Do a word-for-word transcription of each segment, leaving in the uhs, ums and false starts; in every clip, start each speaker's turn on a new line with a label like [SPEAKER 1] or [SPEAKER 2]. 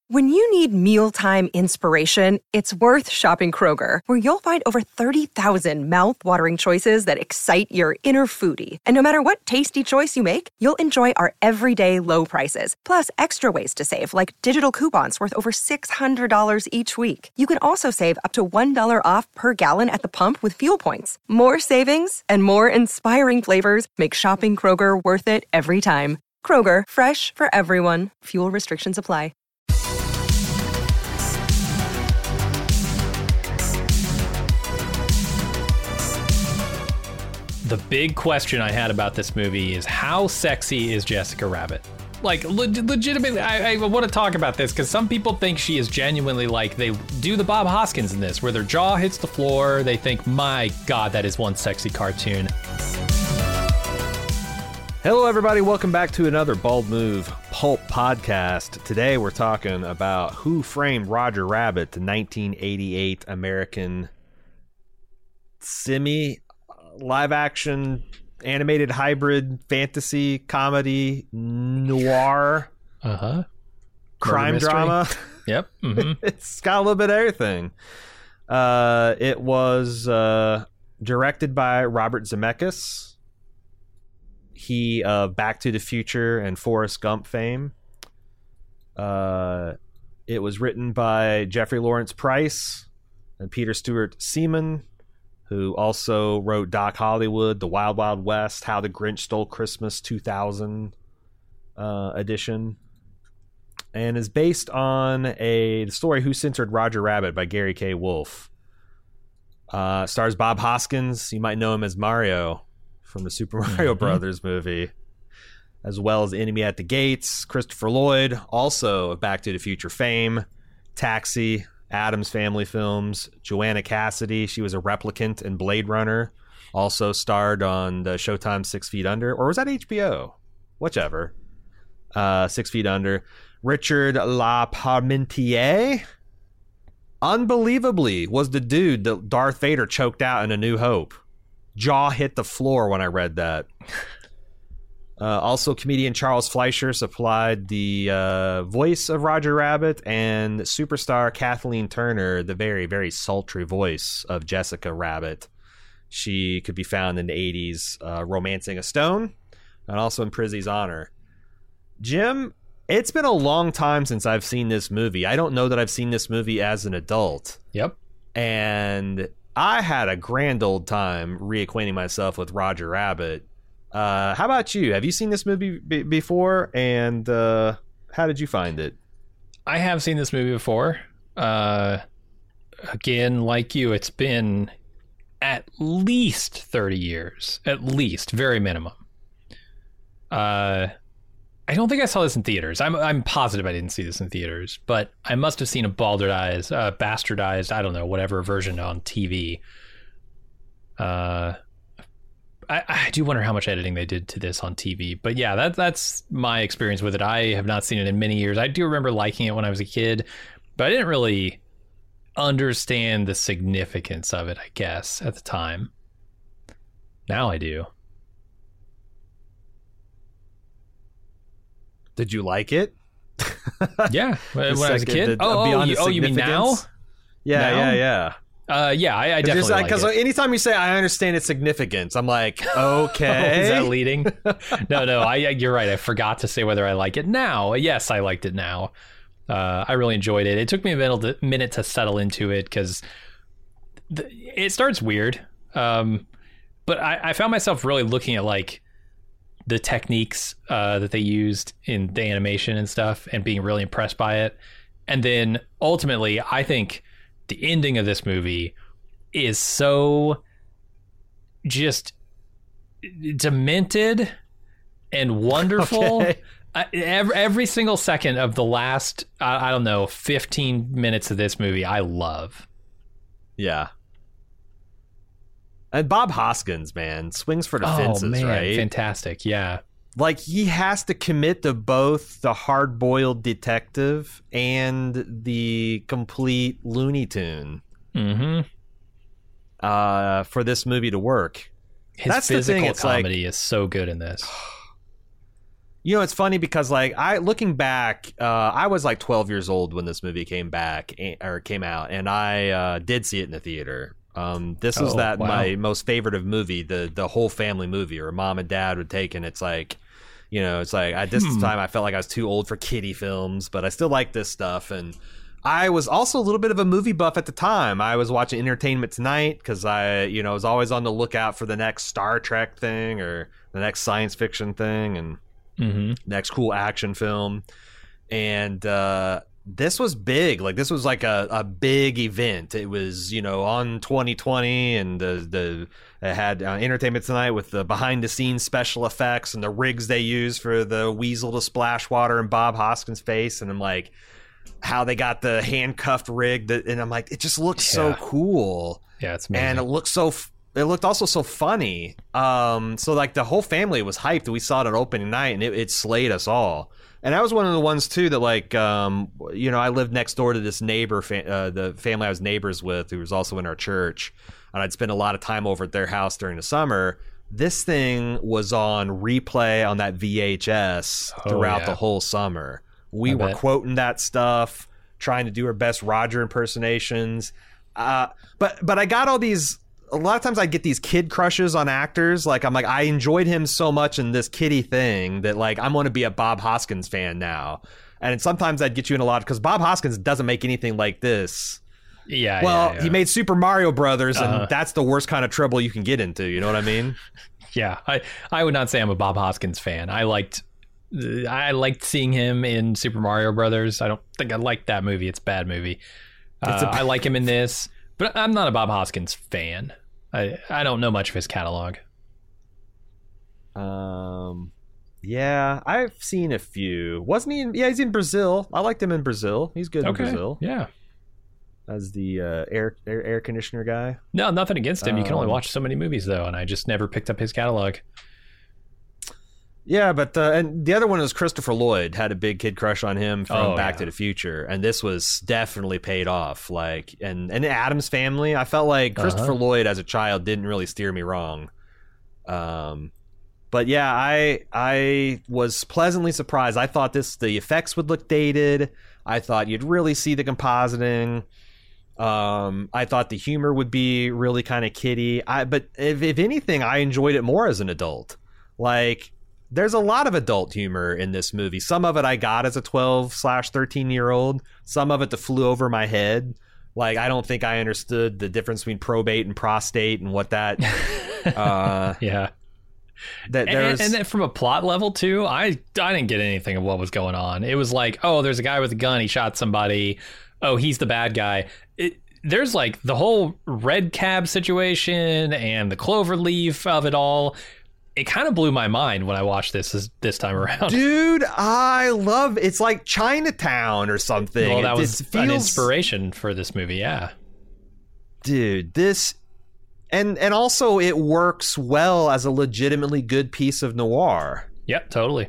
[SPEAKER 1] When you need mealtime inspiration, it's worth shopping Kroger, where you'll find over thirty thousand mouth-watering choices that excite your inner foodie. And no matter what tasty choice you make, you'll enjoy our everyday low prices, plus extra ways to save, like digital coupons worth over six hundred dollars each week. You can also save up to one dollar off per gallon at the pump with fuel points. More savings and more inspiring flavors make shopping Kroger worth it every time. Kroger, fresh for everyone. Fuel restrictions apply.
[SPEAKER 2] The big question I had about this movie is how sexy is Jessica Rabbit? Like, le- legitimately, I, I want to talk about this because some people think she is genuinely like, they do the Bob Hoskins in this, where their jaw hits the floor. They think, my God, that is one sexy cartoon.
[SPEAKER 3] Hello, everybody. Welcome back to another Bald Move Pulp podcast. Today, we're talking about Who Framed Roger Rabbit, the nineteen eighty-eight American semi live-action animated hybrid fantasy comedy noir
[SPEAKER 2] uh-huh
[SPEAKER 3] crime drama.
[SPEAKER 2] Yep. Mm-hmm.
[SPEAKER 3] It's got a little bit of everything. Uh, it was uh, directed by Robert Zemeckis. He of uh, Back to the Future and Forrest Gump fame. Uh, it was written by Jeffrey Lawrence Price and Peter Stewart Seaman, who also wrote Doc Hollywood, The Wild Wild West, How the Grinch Stole Christmas two thousand uh, edition, and is based on a the story Who Censored Roger Rabbit by Gary K. Wolfe. Uh, stars Bob Hoskins. You might know him as Mario from the Super Mario mm-hmm. Brothers movie, as well as Enemy at the Gates, Christopher Lloyd, also of Back to the Future fame, Taxi, Addams Family films, Joanna Cassidy. She was a replicant in Blade Runner. Also starred on the Showtime Six Feet Under. Or was that H B O? Whichever. Uh, Six Feet Under. Richard LaParmentier, unbelievably, was the dude that Darth Vader choked out in A New Hope. Jaw hit the floor when I read that. Uh, also, comedian Charles Fleischer supplied the uh, voice of Roger Rabbit, and superstar Kathleen Turner, the very, very sultry voice of Jessica Rabbit. She could be found in the eighties uh, Romancing a Stone, and also in Prizzy's Honor. Jim, it's been a long time since I've seen this movie. I don't know that I've seen this movie as an adult.
[SPEAKER 2] Yep.
[SPEAKER 3] And I had a grand old time reacquainting myself with Roger Rabbit. Uh, how about you? Have you seen this movie b- before? And uh, how did you find it?
[SPEAKER 2] I have seen this movie before. Uh, again, like you, it's been at least thirty years. At least, very minimum. Uh, I don't think I saw this in theaters. I'm I'm positive I didn't see this in theaters, but I must have seen a baldardized, uh, bastardized, I don't know, whatever version on T V. Uh. I, I do wonder how much editing they did to this on T V. But yeah, that that's my experience with it. I have not seen it in many years. I do remember liking it when I was a kid, but I didn't really understand the significance of it, I guess, at the time. Now I do.
[SPEAKER 3] Did you like it?
[SPEAKER 2] Yeah, when, when I was a kid.
[SPEAKER 3] The,
[SPEAKER 2] oh, oh, you, oh, you mean now?
[SPEAKER 3] Yeah,
[SPEAKER 2] now?
[SPEAKER 3] yeah, yeah.
[SPEAKER 2] Uh, yeah, I, I definitely like it.
[SPEAKER 3] Because anytime you say I understand its significance, I'm like, okay.
[SPEAKER 2] Oh, is that leading? no, no, I, you're right. I forgot to say whether I like it now. Yes, I liked it now. Uh, I really enjoyed it. It took me a minute to, minute to settle into it because it starts weird. Um, but I, I found myself really looking at like the techniques uh, that they used in the animation and stuff and being really impressed by it. And then ultimately, I think the ending of this movie is so just demented and wonderful.
[SPEAKER 3] Okay.
[SPEAKER 2] I, every, every single second of the last, I, I don't know, fifteen minutes of this movie, I love.
[SPEAKER 3] Yeah. And Bob Hoskins, man, swings for the
[SPEAKER 2] oh,
[SPEAKER 3] fences,
[SPEAKER 2] man,
[SPEAKER 3] right?
[SPEAKER 2] Fantastic, yeah.
[SPEAKER 3] Like, he has to commit to both the hard-boiled detective and the complete Looney Tune
[SPEAKER 2] mm-hmm.
[SPEAKER 3] uh, for this movie to work.
[SPEAKER 2] His
[SPEAKER 3] That's
[SPEAKER 2] physical
[SPEAKER 3] the thing. It's
[SPEAKER 2] comedy
[SPEAKER 3] like,
[SPEAKER 2] is so good in this.
[SPEAKER 3] You know, it's funny because, like, I looking back, uh, I was like twelve years old when this movie came back or came out, and I uh, did see it in the theater. Um, this was
[SPEAKER 2] Oh,
[SPEAKER 3] that
[SPEAKER 2] wow.
[SPEAKER 3] my most favorite of movie, the the whole family movie, or mom and dad would take, and it's like, you know, it's like at this
[SPEAKER 2] Hmm.
[SPEAKER 3] time I felt like I was too old for kiddie films, but I still like this stuff. And I was also a little bit of a movie buff at the time. I was watching Entertainment Tonight because I, you know, was always on the lookout for the next Star Trek thing or the next science fiction thing and
[SPEAKER 2] Mm-hmm.
[SPEAKER 3] next cool action film. And uh, this was big. Like, this was like a, a big event. It was, you know, on twenty twenty, and the the it had uh, Entertainment Tonight with the behind the scenes special effects and the rigs they use for the weasel to splash water in Bob Hoskins' face. And I'm like, how they got the handcuffed rig that, and I'm like, it just looks so
[SPEAKER 2] Yeah.
[SPEAKER 3] cool.
[SPEAKER 2] Yeah, it's amazing.
[SPEAKER 3] And it looked so f- it looked also so funny. Um so like the whole family was hyped. We saw it on opening night, and it, it slayed us all. And I was one of the ones too that, like, um you know, I lived next door to this neighbor fa- uh, the family I was neighbors with, who was also in our church, and I'd spend a lot of time over at their house during the summer. This thing was on replay on that V H S
[SPEAKER 2] Oh,
[SPEAKER 3] throughout
[SPEAKER 2] yeah.
[SPEAKER 3] the whole summer. We
[SPEAKER 2] I
[SPEAKER 3] were
[SPEAKER 2] bet.
[SPEAKER 3] quoting that stuff, trying to do our best Roger impersonations. Uh, but but I got all these. A lot of times I get these kid crushes on actors. Like, I'm like, I enjoyed him so much in this kiddie thing that, like, I'm going to be a Bob Hoskins fan now. And sometimes I'd get you in a lot because Bob Hoskins doesn't make anything like this.
[SPEAKER 2] yeah,
[SPEAKER 3] Well,
[SPEAKER 2] yeah, yeah.
[SPEAKER 3] he made Super Mario Brothers, and
[SPEAKER 2] Uh-huh.
[SPEAKER 3] that's the worst kind of trouble you can get into. You know what I mean?
[SPEAKER 2] Yeah, I, I would not say I'm a Bob Hoskins fan. I liked I liked seeing him in Super Mario Brothers. I don't think I liked that movie. It's a bad movie.
[SPEAKER 3] It's
[SPEAKER 2] Uh,
[SPEAKER 3] a-
[SPEAKER 2] I like him in this, but I'm not a Bob Hoskins fan. I I don't know much of his catalog.
[SPEAKER 3] Um, yeah, I've seen a few. Wasn't he in? Yeah, he's in Brazil. I liked him in Brazil. He's good in
[SPEAKER 2] Okay,
[SPEAKER 3] Brazil
[SPEAKER 2] yeah.
[SPEAKER 3] as the uh, air, air air conditioner guy.
[SPEAKER 2] No, nothing against him. You can only
[SPEAKER 3] Um,
[SPEAKER 2] watch so many movies though, and I just never picked up his catalog.
[SPEAKER 3] Yeah, but uh, and the other one was Christopher Lloyd. Had a big kid crush on him from
[SPEAKER 2] Oh,
[SPEAKER 3] Back
[SPEAKER 2] yeah.
[SPEAKER 3] to the Future, and this was definitely paid off. Like, and and Adam's Family. I felt like Christopher
[SPEAKER 2] Uh-huh.
[SPEAKER 3] Lloyd as a child didn't really steer me wrong. Um, but yeah, I I was pleasantly surprised. I thought this the effects would look dated. I thought you'd really see the compositing. Um, I thought the humor would be really kind of kiddie. I but if if anything, I enjoyed it more as an adult. Like, there's a lot of adult humor in this movie. Some of it I got as a twelve slash thirteen year old. Some of it that flew over my head. Like, I don't think I understood the difference between probate and prostate and what that. uh,
[SPEAKER 2] Yeah.
[SPEAKER 3] that
[SPEAKER 2] And,
[SPEAKER 3] there's
[SPEAKER 2] and then from a plot level too, I I didn't get anything of what was going on. It was like, oh, there's a guy with a gun, he shot somebody. Oh, he's the bad guy. It, there's like the whole red cab situation and the clover leaf of it all. It kind of blew my mind when I watched this this, this time around.
[SPEAKER 3] dude. I love it's like Chinatown or something.
[SPEAKER 2] well, that
[SPEAKER 3] It
[SPEAKER 2] was
[SPEAKER 3] just
[SPEAKER 2] an
[SPEAKER 3] feels-
[SPEAKER 2] inspiration for this movie. Yeah.
[SPEAKER 3] dude. This and and also it works well as a legitimately good piece of noir.
[SPEAKER 2] Yep. Totally.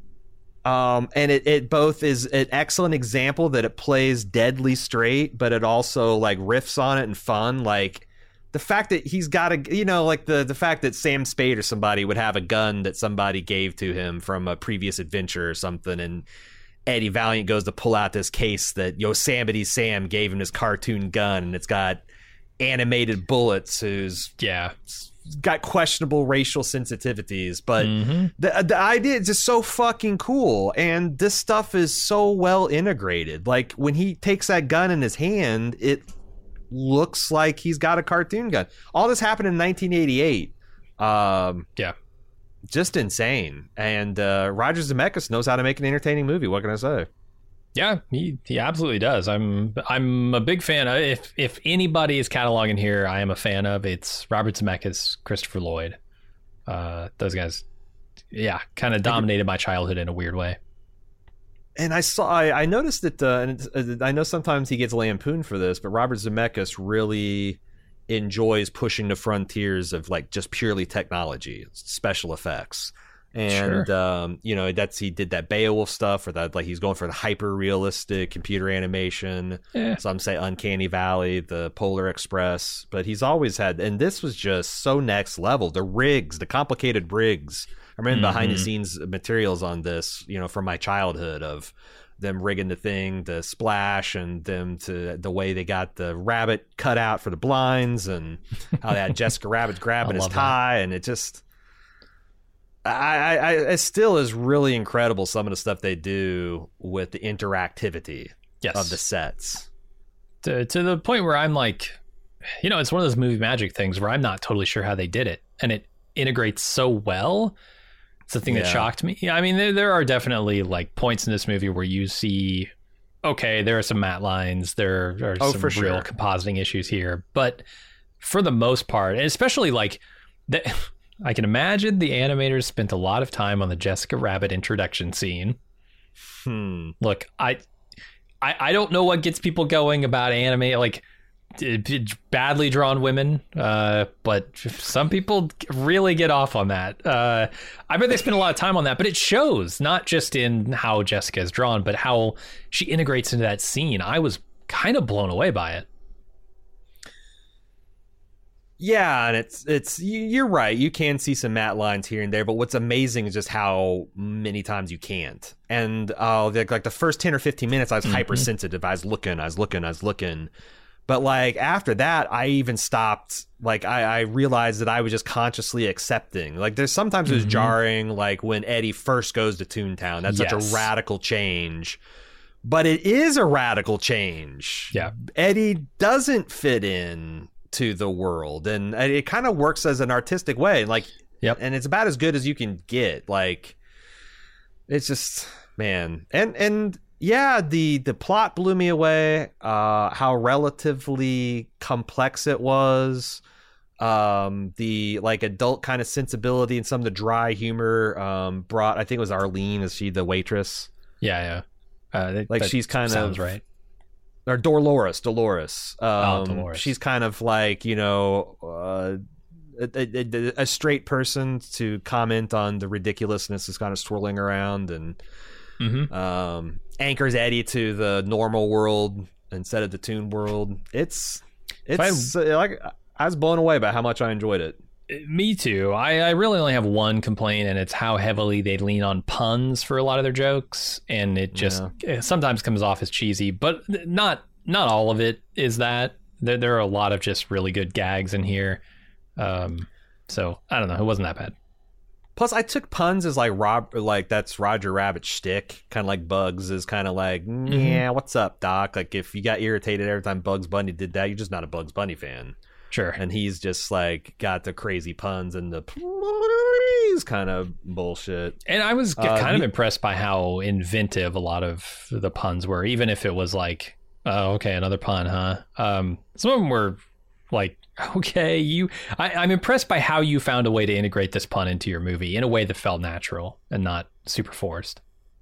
[SPEAKER 3] Um, and it, it both is an excellent example that it plays deadly straight, but it also like riffs on it and fun. Like the fact that he's got a, you know, like the, the fact that Sam Spade or somebody would have a gun that somebody gave to him from a previous adventure or something. And Eddie Valiant goes to pull out this case that Yosemite Sam gave him his cartoon gun, and it's got animated bullets who's
[SPEAKER 2] Yeah.
[SPEAKER 3] got questionable racial sensitivities, but
[SPEAKER 2] Mhm.
[SPEAKER 3] the the idea is just so fucking cool, and this stuff is so well integrated. Like when he takes that gun in his hand, it looks like he's got a cartoon gun. All this happened in nineteen eighty-eight. Um,
[SPEAKER 2] Yeah.
[SPEAKER 3] just insane. And uh, Roger Zemeckis knows how to make an entertaining movie. What can I say?
[SPEAKER 2] Yeah, he, he absolutely does. I'm I'm a big fan. If if anybody is cataloging here, I am a fan of. It's Robert Zemeckis, Christopher Lloyd. Uh, those guys, yeah, kind of dominated my childhood in a weird way.
[SPEAKER 3] And I saw, I, I noticed that, uh, and it's, uh, I know sometimes he gets lampooned for this, but Robert Zemeckis really enjoys pushing the frontiers of like just purely technology, special effects. And,
[SPEAKER 2] Sure.
[SPEAKER 3] um, you know, that's, he did that Beowulf stuff, or that, like, he's going for the hyper realistic computer animation.
[SPEAKER 2] Yeah.
[SPEAKER 3] Some say Uncanny Valley, the Polar Express, but he's always had, and this was just so next level. The rigs, the complicated rigs remember
[SPEAKER 2] Mm-hmm.
[SPEAKER 3] behind the scenes materials on this, you know, from my childhood of them rigging the thing to splash and them to the way they got the rabbit cut out for the blinds and how they had Jessica Rabbit grabbing his
[SPEAKER 2] love
[SPEAKER 3] tie. And it just, I, I, I, it still is really incredible some of the stuff they do with the interactivity
[SPEAKER 2] Yes.
[SPEAKER 3] of the sets.
[SPEAKER 2] To, to the point where I'm like, you know, it's one of those movie magic things where I'm not totally sure how they did it. And it integrates so well. It's the thing
[SPEAKER 3] Yeah.
[SPEAKER 2] that shocked me. I mean, there, there are definitely like points in this movie where you see, okay, there are some matte lines, there are
[SPEAKER 3] Oh,
[SPEAKER 2] some
[SPEAKER 3] for
[SPEAKER 2] real
[SPEAKER 3] sure.
[SPEAKER 2] compositing issues here. But for the most part, and especially like, the, I can imagine the animators spent a lot of time on the Jessica Rabbit introduction scene.
[SPEAKER 3] Hmm.
[SPEAKER 2] Look, I, I, I don't know what gets people going about anime, like it- it- badly drawn women, uh, but some people really get off on that. Uh, I bet they spend a lot of time on that, but it shows not just in how Jessica is drawn, but how she integrates into that scene. I was kind of blown away by it.
[SPEAKER 3] Yeah, and it's it's you- you're right. You can see some matte lines here and there, but what's amazing is just how many times you can't. And uh, like, like the first ten or fifteen minutes, I was
[SPEAKER 2] Mhm.
[SPEAKER 3] hypersensitive. I was looking, I was looking, I was looking. But like after that, I even stopped. Like I, I realized that I was just consciously accepting. Like there's sometimes it was
[SPEAKER 2] Mhm.
[SPEAKER 3] jarring, like when Eddie first goes to Toontown. That's such
[SPEAKER 2] Yes.
[SPEAKER 3] a radical change. But it is a radical change.
[SPEAKER 2] Yeah.
[SPEAKER 3] Eddie doesn't fit in to the world, and it kind of works as an artistic way. Like,
[SPEAKER 2] Yep.
[SPEAKER 3] and it's about as good as you can get. Like, it's just, man, and and yeah, the the plot blew me away. Uh, how relatively complex it was. Um, the like adult kind of sensibility and some of the dry humor um brought. I think it was Arlene. Is she the waitress?
[SPEAKER 2] Yeah, yeah. Uh, that-
[SPEAKER 3] Like
[SPEAKER 2] that
[SPEAKER 3] she's kind
[SPEAKER 2] sounds
[SPEAKER 3] of
[SPEAKER 2] right.
[SPEAKER 3] or Dolores, Dolores. Um,
[SPEAKER 2] Oh, Dolores.
[SPEAKER 3] She's kind of like, you know, uh, a, a, a straight person to comment on the ridiculousness is kind of swirling around and
[SPEAKER 2] Mm-hmm.
[SPEAKER 3] um, anchors Eddie to the normal world instead of the toon world. It's it's uh, like I was blown away by how much I enjoyed it.
[SPEAKER 2] Me too. I, I really only have one complaint, and it's how heavily they lean on puns for a lot of their jokes, and it just it sometimes comes off as cheesy, but not not all of it is that. There there are a lot of just really good gags in here. Um, so I don't know. It wasn't that bad.
[SPEAKER 3] Plus, I took puns as like Rob, like that's Roger Rabbit's shtick, kind of like Bugs is kind of like, yeah, what's up, Doc? Like if you got irritated every time Bugs Bunny did that, you're just not a Bugs Bunny fan.
[SPEAKER 2] Sure.
[SPEAKER 3] And he's just like got the crazy puns and the please kind of bullshit.
[SPEAKER 2] And I was
[SPEAKER 3] Uh,
[SPEAKER 2] kind of
[SPEAKER 3] the-
[SPEAKER 2] impressed by how inventive a lot of the puns were, even if it was like, oh, okay, another pun, huh? Um, some of them were like, okay, you. I, I'm impressed by how you found a way to integrate this pun into your movie in a way that felt natural and not super forced.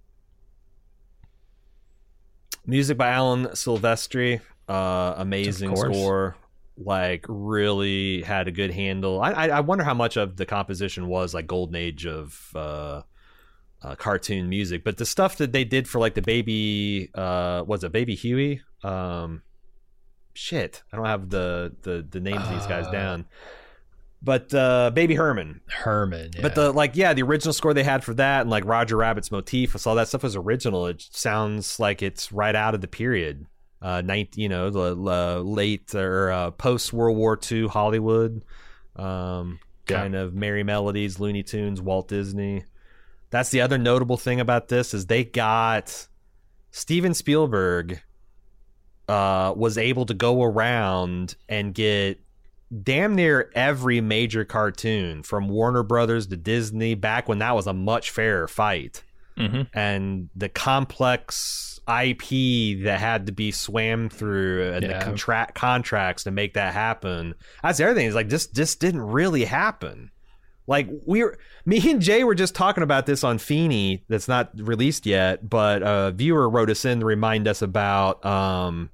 [SPEAKER 3] Music by Alan Silvestri, uh, amazing
[SPEAKER 2] Of course.
[SPEAKER 3] score. Like really had a good handle. I, I I wonder how much of the composition was like golden age of uh, uh, cartoon music, but the stuff that they did for like the baby, uh, was it Baby Huey? Um, shit, I don't have the the the names of these guys
[SPEAKER 2] Uh,
[SPEAKER 3] down. But uh, Baby Herman.
[SPEAKER 2] Herman, yeah.
[SPEAKER 3] But the like, yeah, the original score they had for that, and like Roger Rabbit's motif, all that stuff was original. It sounds like it's right out of the period, uh, night, you know, the uh, late or uh, post World War Two Hollywood, um,
[SPEAKER 2] Yeah.
[SPEAKER 3] kind of Merry Melodies, Looney Tunes, Walt Disney. That's the other notable thing about this is they got Steven Spielberg uh, was able to go around and get damn near every major cartoon from Warner Brothers to Disney back when that was a much fairer fight.
[SPEAKER 2] Mhm.
[SPEAKER 3] And the complex I P that had to be swam through and
[SPEAKER 2] Yeah.
[SPEAKER 3] the contract contracts to make that happen. That's the other thing is like this this didn't really happen. Like we were, me and Jay were just talking about this on Feeney that's not released yet, but a viewer wrote us in to remind us about um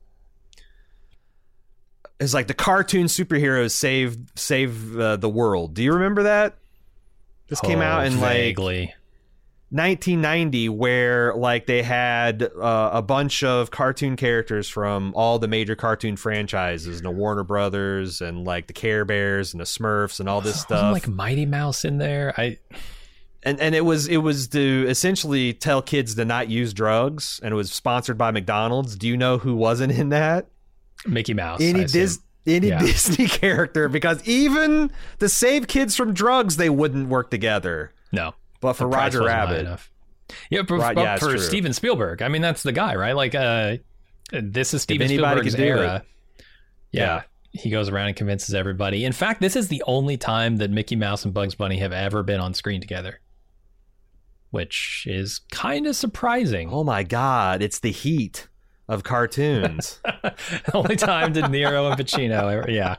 [SPEAKER 3] it's like the cartoon superheroes save save uh, the world. Do you remember that? This came
[SPEAKER 2] Oh,
[SPEAKER 3] out in like
[SPEAKER 2] vaguely.
[SPEAKER 3] nineteen ninety, where like they had uh, a bunch of cartoon characters from all the major cartoon franchises, and the Warner Brothers, and like the Care Bears and the Smurfs and all this
[SPEAKER 2] Wasn't
[SPEAKER 3] stuff.
[SPEAKER 2] like Mighty Mouse in there. I
[SPEAKER 3] And and it was it was to essentially tell kids to not use drugs, and it was sponsored by McDonald's. Do you know who wasn't in that?
[SPEAKER 2] Mickey Mouse.
[SPEAKER 3] Any Dis- any
[SPEAKER 2] yeah.
[SPEAKER 3] Disney character, because even to save kids from drugs, they wouldn't work together.
[SPEAKER 2] No,
[SPEAKER 3] but for Roger Rabbit,
[SPEAKER 2] yeah, but,
[SPEAKER 3] right,
[SPEAKER 2] but
[SPEAKER 3] yeah,
[SPEAKER 2] for
[SPEAKER 3] true.
[SPEAKER 2] Steven Spielberg, I mean, that's the guy, right? Like, uh, this is Steven Spielberg's era. Yeah. yeah. He goes around and convinces everybody. In fact, this is the only time that Mickey Mouse and Bugs Bunny have ever been on screen together, which is kind of surprising.
[SPEAKER 3] Oh my God, it's the heat of cartoons.
[SPEAKER 2] The only time De Niro and Pacino ever, yeah.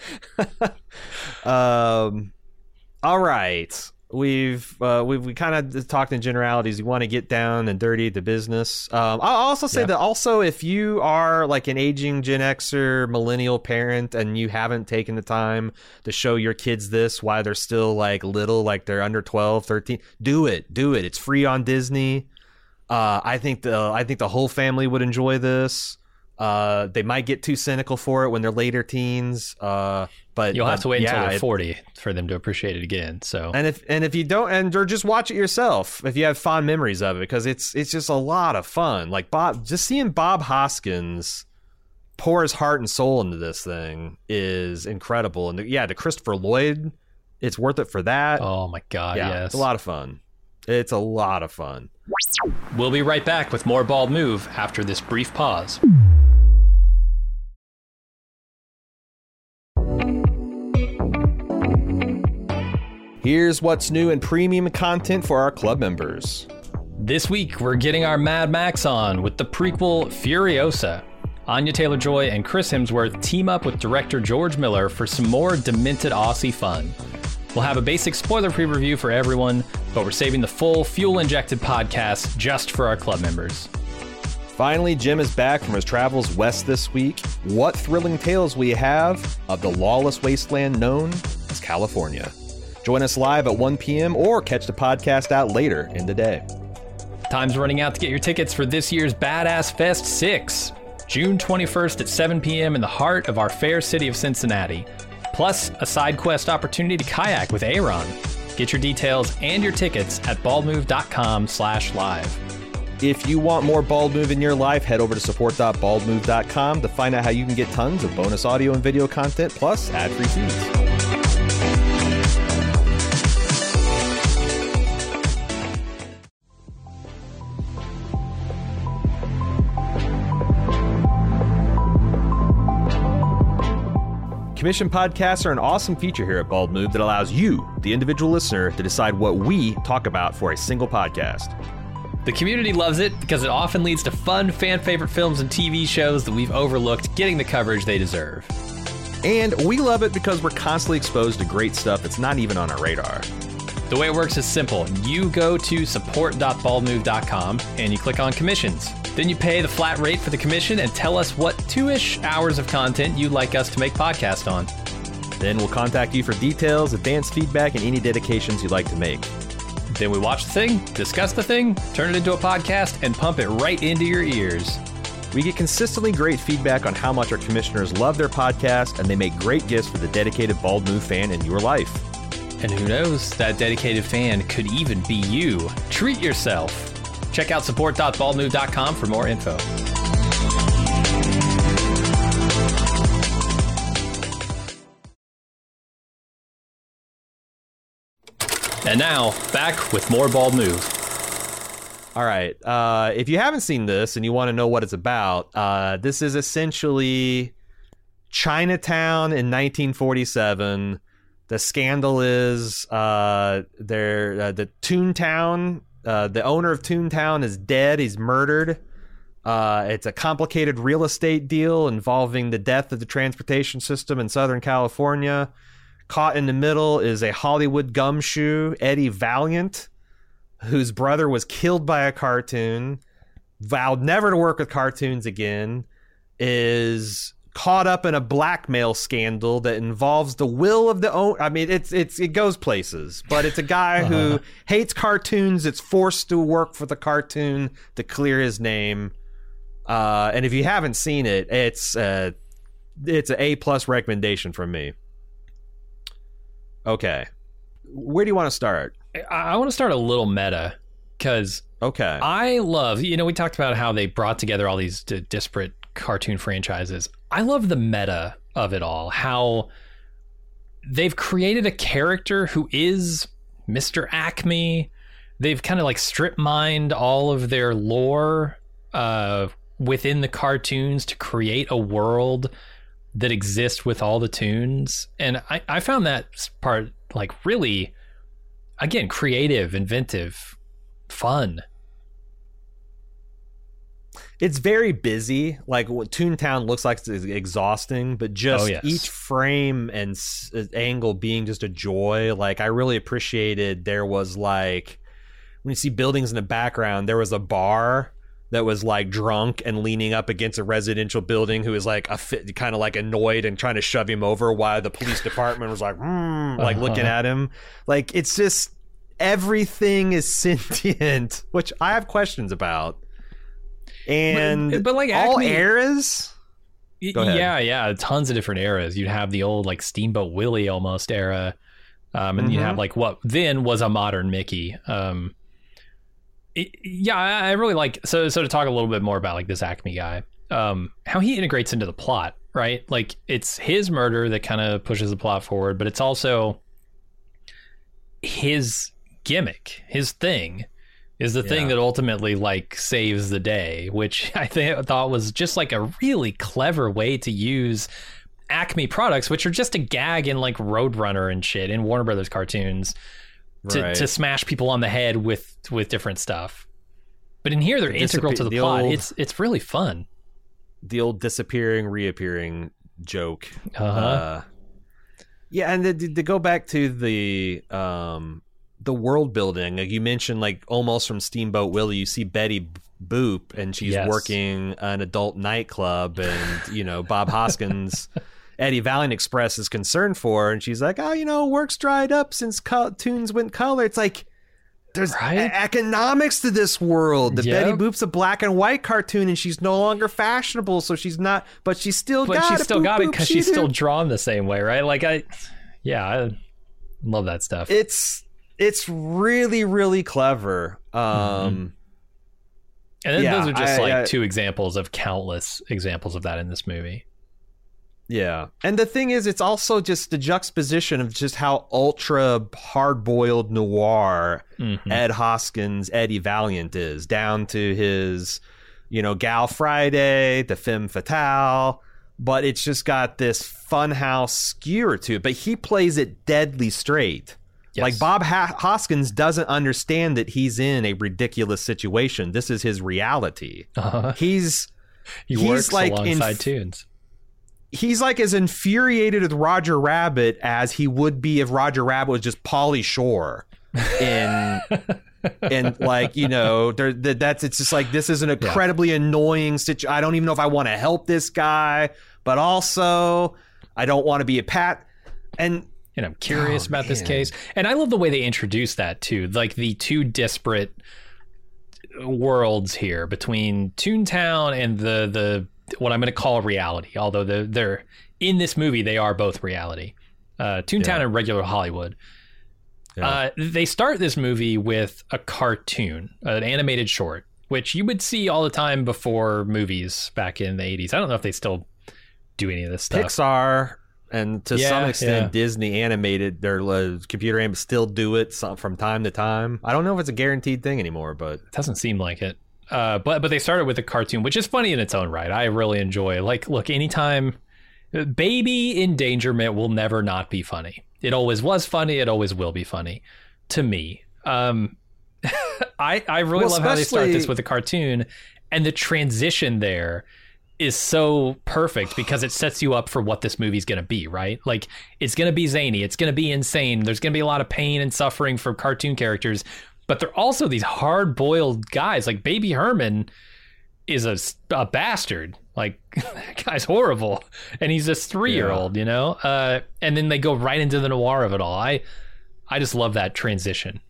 [SPEAKER 3] um, all right. We've uh, we've we kind of talked in generalities. You want to get down and dirty to business. Um, I'll also say yeah. that also if you are like an aging Gen Xer millennial parent and you haven't taken the time to show your kids this while they're still like little, like they're under twelve, thirteen, do it. Do it. It's free on Disney. Uh, I think the I think the whole family would enjoy this. Uh, they might get too cynical for it when they're later teens. Uh, but
[SPEAKER 2] you'll have
[SPEAKER 3] but,
[SPEAKER 2] to wait
[SPEAKER 3] yeah,
[SPEAKER 2] until they're
[SPEAKER 3] it,
[SPEAKER 2] forty for them to appreciate it again. So,
[SPEAKER 3] and if and if you don't, and or just watch it yourself if you have fond memories of it, because it's it's just a lot of fun. Like Bob, just seeing Bob Hoskins pour his heart and soul into this thing is incredible. And the, yeah, the Christopher Lloyd, it's worth it for that.
[SPEAKER 2] Oh my God,
[SPEAKER 3] yeah,
[SPEAKER 2] yes,
[SPEAKER 3] it's a lot of fun. It's a lot of fun.
[SPEAKER 2] We'll be right back with more Bald Move after this brief pause.
[SPEAKER 3] Here's what's new in premium content for our club members.
[SPEAKER 2] This week, we're getting our Mad Max on with the prequel Furiosa. Anya Taylor-Joy and Chris Hemsworth team up with director George Miller for some more demented Aussie fun. We'll have a basic spoiler-free review for everyone, but we're saving the full fuel-injected podcast just for our club members.
[SPEAKER 3] Finally, Jim is back from his travels west this week. What thrilling tales will you have of the lawless wasteland known as California? Join us live at one p.m. or catch the podcast out later in the day.
[SPEAKER 2] Time's running out to get your tickets for this year's Badass Fest six, June twenty-first at seven p.m. in the heart of our fair city of Cincinnati. Plus, a side quest opportunity to kayak with Aaron. Get your details and your tickets at baldmove.com slash live.
[SPEAKER 3] If you want more Bald Move in your life, head over to support dot bald move dot com to find out how you can get tons of bonus audio and video content, plus ad-free feeds. Commission podcasts are an awesome feature here at Bald Move that allows you, the individual listener, to decide what we talk about for a single podcast.
[SPEAKER 2] The community loves it because it often leads to fun, fan-favorite films and T V shows that we've overlooked getting the coverage they deserve.
[SPEAKER 3] And we love it because we're constantly exposed to great stuff that's not even on our radar.
[SPEAKER 2] The way it works is simple. You go to support dot bald move dot com and you click on commissions. Then you pay the flat rate for the commission and tell us what two-ish hours of content you'd like us to make podcast on.
[SPEAKER 3] Then we'll contact you for details, advanced feedback, and any dedications you'd like to make.
[SPEAKER 2] Then we watch the thing, discuss the thing, turn it into a podcast, and pump it right into your ears.
[SPEAKER 3] We get consistently great feedback on how much our commissioners love their podcast, and they make great gifts for the dedicated Bald Move fan in your life.
[SPEAKER 2] And who knows, that dedicated fan could even be you. Treat yourself. Check out support dot bald move dot com for more info. And now, back with more Bald Move.
[SPEAKER 3] All right. Uh, if you haven't seen this and you want to know what it's about, uh, this is essentially Chinatown in nineteen forty-seven. The scandal is uh, there, uh, the Toontown, uh, the owner of Toontown is dead. He's murdered. Uh, it's a complicated real estate deal involving the death of the transportation system in Southern California. Caught in the middle is a Hollywood gumshoe, Eddie Valiant, whose brother was killed by a cartoon, vowed never to work with cartoons again, is caught up in a blackmail scandal that involves the will of the owner. I mean, it's it's it goes places, but it's a guy uh-huh. who hates cartoons. It's forced to work for the cartoon to clear his name. Uh, and if you haven't seen it, it's uh, it's an A plus recommendation from me. Okay, where do you want to start?
[SPEAKER 2] I, I want to start a little meta because
[SPEAKER 3] Okay.
[SPEAKER 2] I love, you know, we talked about how they brought together all these d- disparate cartoon franchises. I love the meta of it all, how they've created a character who is Mister Acme. They've kind of like strip mined all of their lore uh, within the cartoons to create a world that exists with all the tunes. And I, I found that part like really, again, creative, inventive, fun.
[SPEAKER 3] It's very busy. Like what Toontown looks like is exhausting, but just
[SPEAKER 2] Oh, yes.
[SPEAKER 3] each frame and s- angle being just a joy. Like I really appreciated there was like when you see buildings in the background, there was a bar that was like drunk and leaning up against a residential building who was like a fit, kind of like annoyed and trying to shove him over while the police department was like, mm, like
[SPEAKER 2] Uh-huh.
[SPEAKER 3] looking at him. Like it's just everything is sentient, which I have questions about. And
[SPEAKER 2] But- but, like,
[SPEAKER 3] all
[SPEAKER 2] Acme-
[SPEAKER 3] eras. Go ahead.
[SPEAKER 2] Yeah, yeah, tons of different eras. You'd have the old like Steamboat Willie almost era, um, and you
[SPEAKER 3] Mhm.
[SPEAKER 2] have like what then was a modern Mickey. Um, it- yeah, I I really like so so to talk a little bit more about like this Acme guy, um, how he integrates into the plot, right? Like it's his murder that kind of pushes the plot forward, but it's also his gimmick, his thing. Is the thing
[SPEAKER 3] Yeah.
[SPEAKER 2] that ultimately like saves the day, which I think thought was just like a really clever way to use Acme products, which are just a gag in like Roadrunner and shit in Warner Brothers cartoons, to,
[SPEAKER 3] Right.
[SPEAKER 2] to smash people on the head with with different stuff. But in here, they're
[SPEAKER 3] The
[SPEAKER 2] integral
[SPEAKER 3] disappe-
[SPEAKER 2] to the,
[SPEAKER 3] the
[SPEAKER 2] plot.
[SPEAKER 3] old-
[SPEAKER 2] It's it's really fun.
[SPEAKER 3] The old disappearing, reappearing joke.
[SPEAKER 2] Uh-huh.
[SPEAKER 3] Uh, yeah, and to, to go back to the um, the world building, like you mentioned, like almost from Steamboat Willie, you see Betty Boop, and she's
[SPEAKER 2] Yes.
[SPEAKER 3] working an adult nightclub, and you know Bob Hoskins, Eddie Valiant Express is concerned for her, and she's like, oh, you know, work's dried up since co- tunes went color. It's like there's
[SPEAKER 2] Right?
[SPEAKER 3] e- economics to this world. The
[SPEAKER 2] Yep.
[SPEAKER 3] Betty Boop's a black and white cartoon, and she's no longer fashionable, so she's not. But she's still
[SPEAKER 2] But
[SPEAKER 3] got
[SPEAKER 2] she's
[SPEAKER 3] it.
[SPEAKER 2] still
[SPEAKER 3] Boop,
[SPEAKER 2] got it
[SPEAKER 3] boop,
[SPEAKER 2] because
[SPEAKER 3] she
[SPEAKER 2] she's
[SPEAKER 3] do.
[SPEAKER 2] still drawn the same way, right? Like I, yeah, I love that stuff.
[SPEAKER 3] It's it's really really clever. Um,
[SPEAKER 2] and then
[SPEAKER 3] yeah,
[SPEAKER 2] those are just
[SPEAKER 3] I-
[SPEAKER 2] like
[SPEAKER 3] I-
[SPEAKER 2] two examples of countless examples of that in this movie.
[SPEAKER 3] Yeah. And the thing is, it's also just the juxtaposition of just how ultra hard-boiled noir
[SPEAKER 2] Mhm.
[SPEAKER 3] Ed Hoskins, Eddie Valiant is, down to his, you know, Gal Friday, the Femme Fatale. But it's just got this funhouse skewer to it. But he plays it deadly straight.
[SPEAKER 2] Yes.
[SPEAKER 3] Like Bob ha- Hoskins doesn't understand that he's in a ridiculous situation. This is his reality.
[SPEAKER 2] Uh-huh.
[SPEAKER 3] He's
[SPEAKER 2] He
[SPEAKER 3] he's
[SPEAKER 2] works
[SPEAKER 3] like
[SPEAKER 2] alongside
[SPEAKER 3] in-
[SPEAKER 2] tunes.
[SPEAKER 3] he's like as infuriated with Roger Rabbit as he would be if Roger Rabbit was just Pauly Shore in and like, you know, there that, that's it's just like this is an incredibly annoying situation. I don't even know if I want to help this guy, but also I don't want to be a pat and
[SPEAKER 2] And I'm curious
[SPEAKER 3] Oh,
[SPEAKER 2] about this
[SPEAKER 3] man.
[SPEAKER 2] case. And I love the way they introduce that too. Like the two disparate worlds here between Toontown and the the what I'm going to call reality. Although the, they're in this movie, they are both reality. Uh, Toontown
[SPEAKER 3] Yeah.
[SPEAKER 2] and regular Hollywood.
[SPEAKER 3] Yeah.
[SPEAKER 2] Uh, they start this movie with a cartoon, an animated short, which you would see all the time before movies back in the eighties. I don't know if they still do any of this stuff.
[SPEAKER 3] Pixar and to
[SPEAKER 2] Yeah,
[SPEAKER 3] some extent
[SPEAKER 2] yeah.
[SPEAKER 3] Disney animated their uh, computer anim still do it some, from time to time. I don't know if it's a guaranteed thing anymore, but
[SPEAKER 2] Doesn't seem like it. Uh, but but they started with a cartoon, which is funny in its own right. I really enjoy. Like, look, anytime baby endangerment will never not be funny. It always was funny. It always will be funny to me. Um, I I really
[SPEAKER 3] Well,
[SPEAKER 2] love how they start this
[SPEAKER 3] especially-
[SPEAKER 2] with a cartoon, and the transition there is so perfect because it sets you up for what this movie's going to be, right? Like, it's going to be zany. It's going to be insane. There's going to be a lot of pain and suffering from cartoon characters, but they're also these hard-boiled guys. Like, Baby Herman is a, a bastard. Like, that guy's horrible. And he's this three-year-old, you know? Uh, and then they go right into the noir of it all. I, I just love that transition.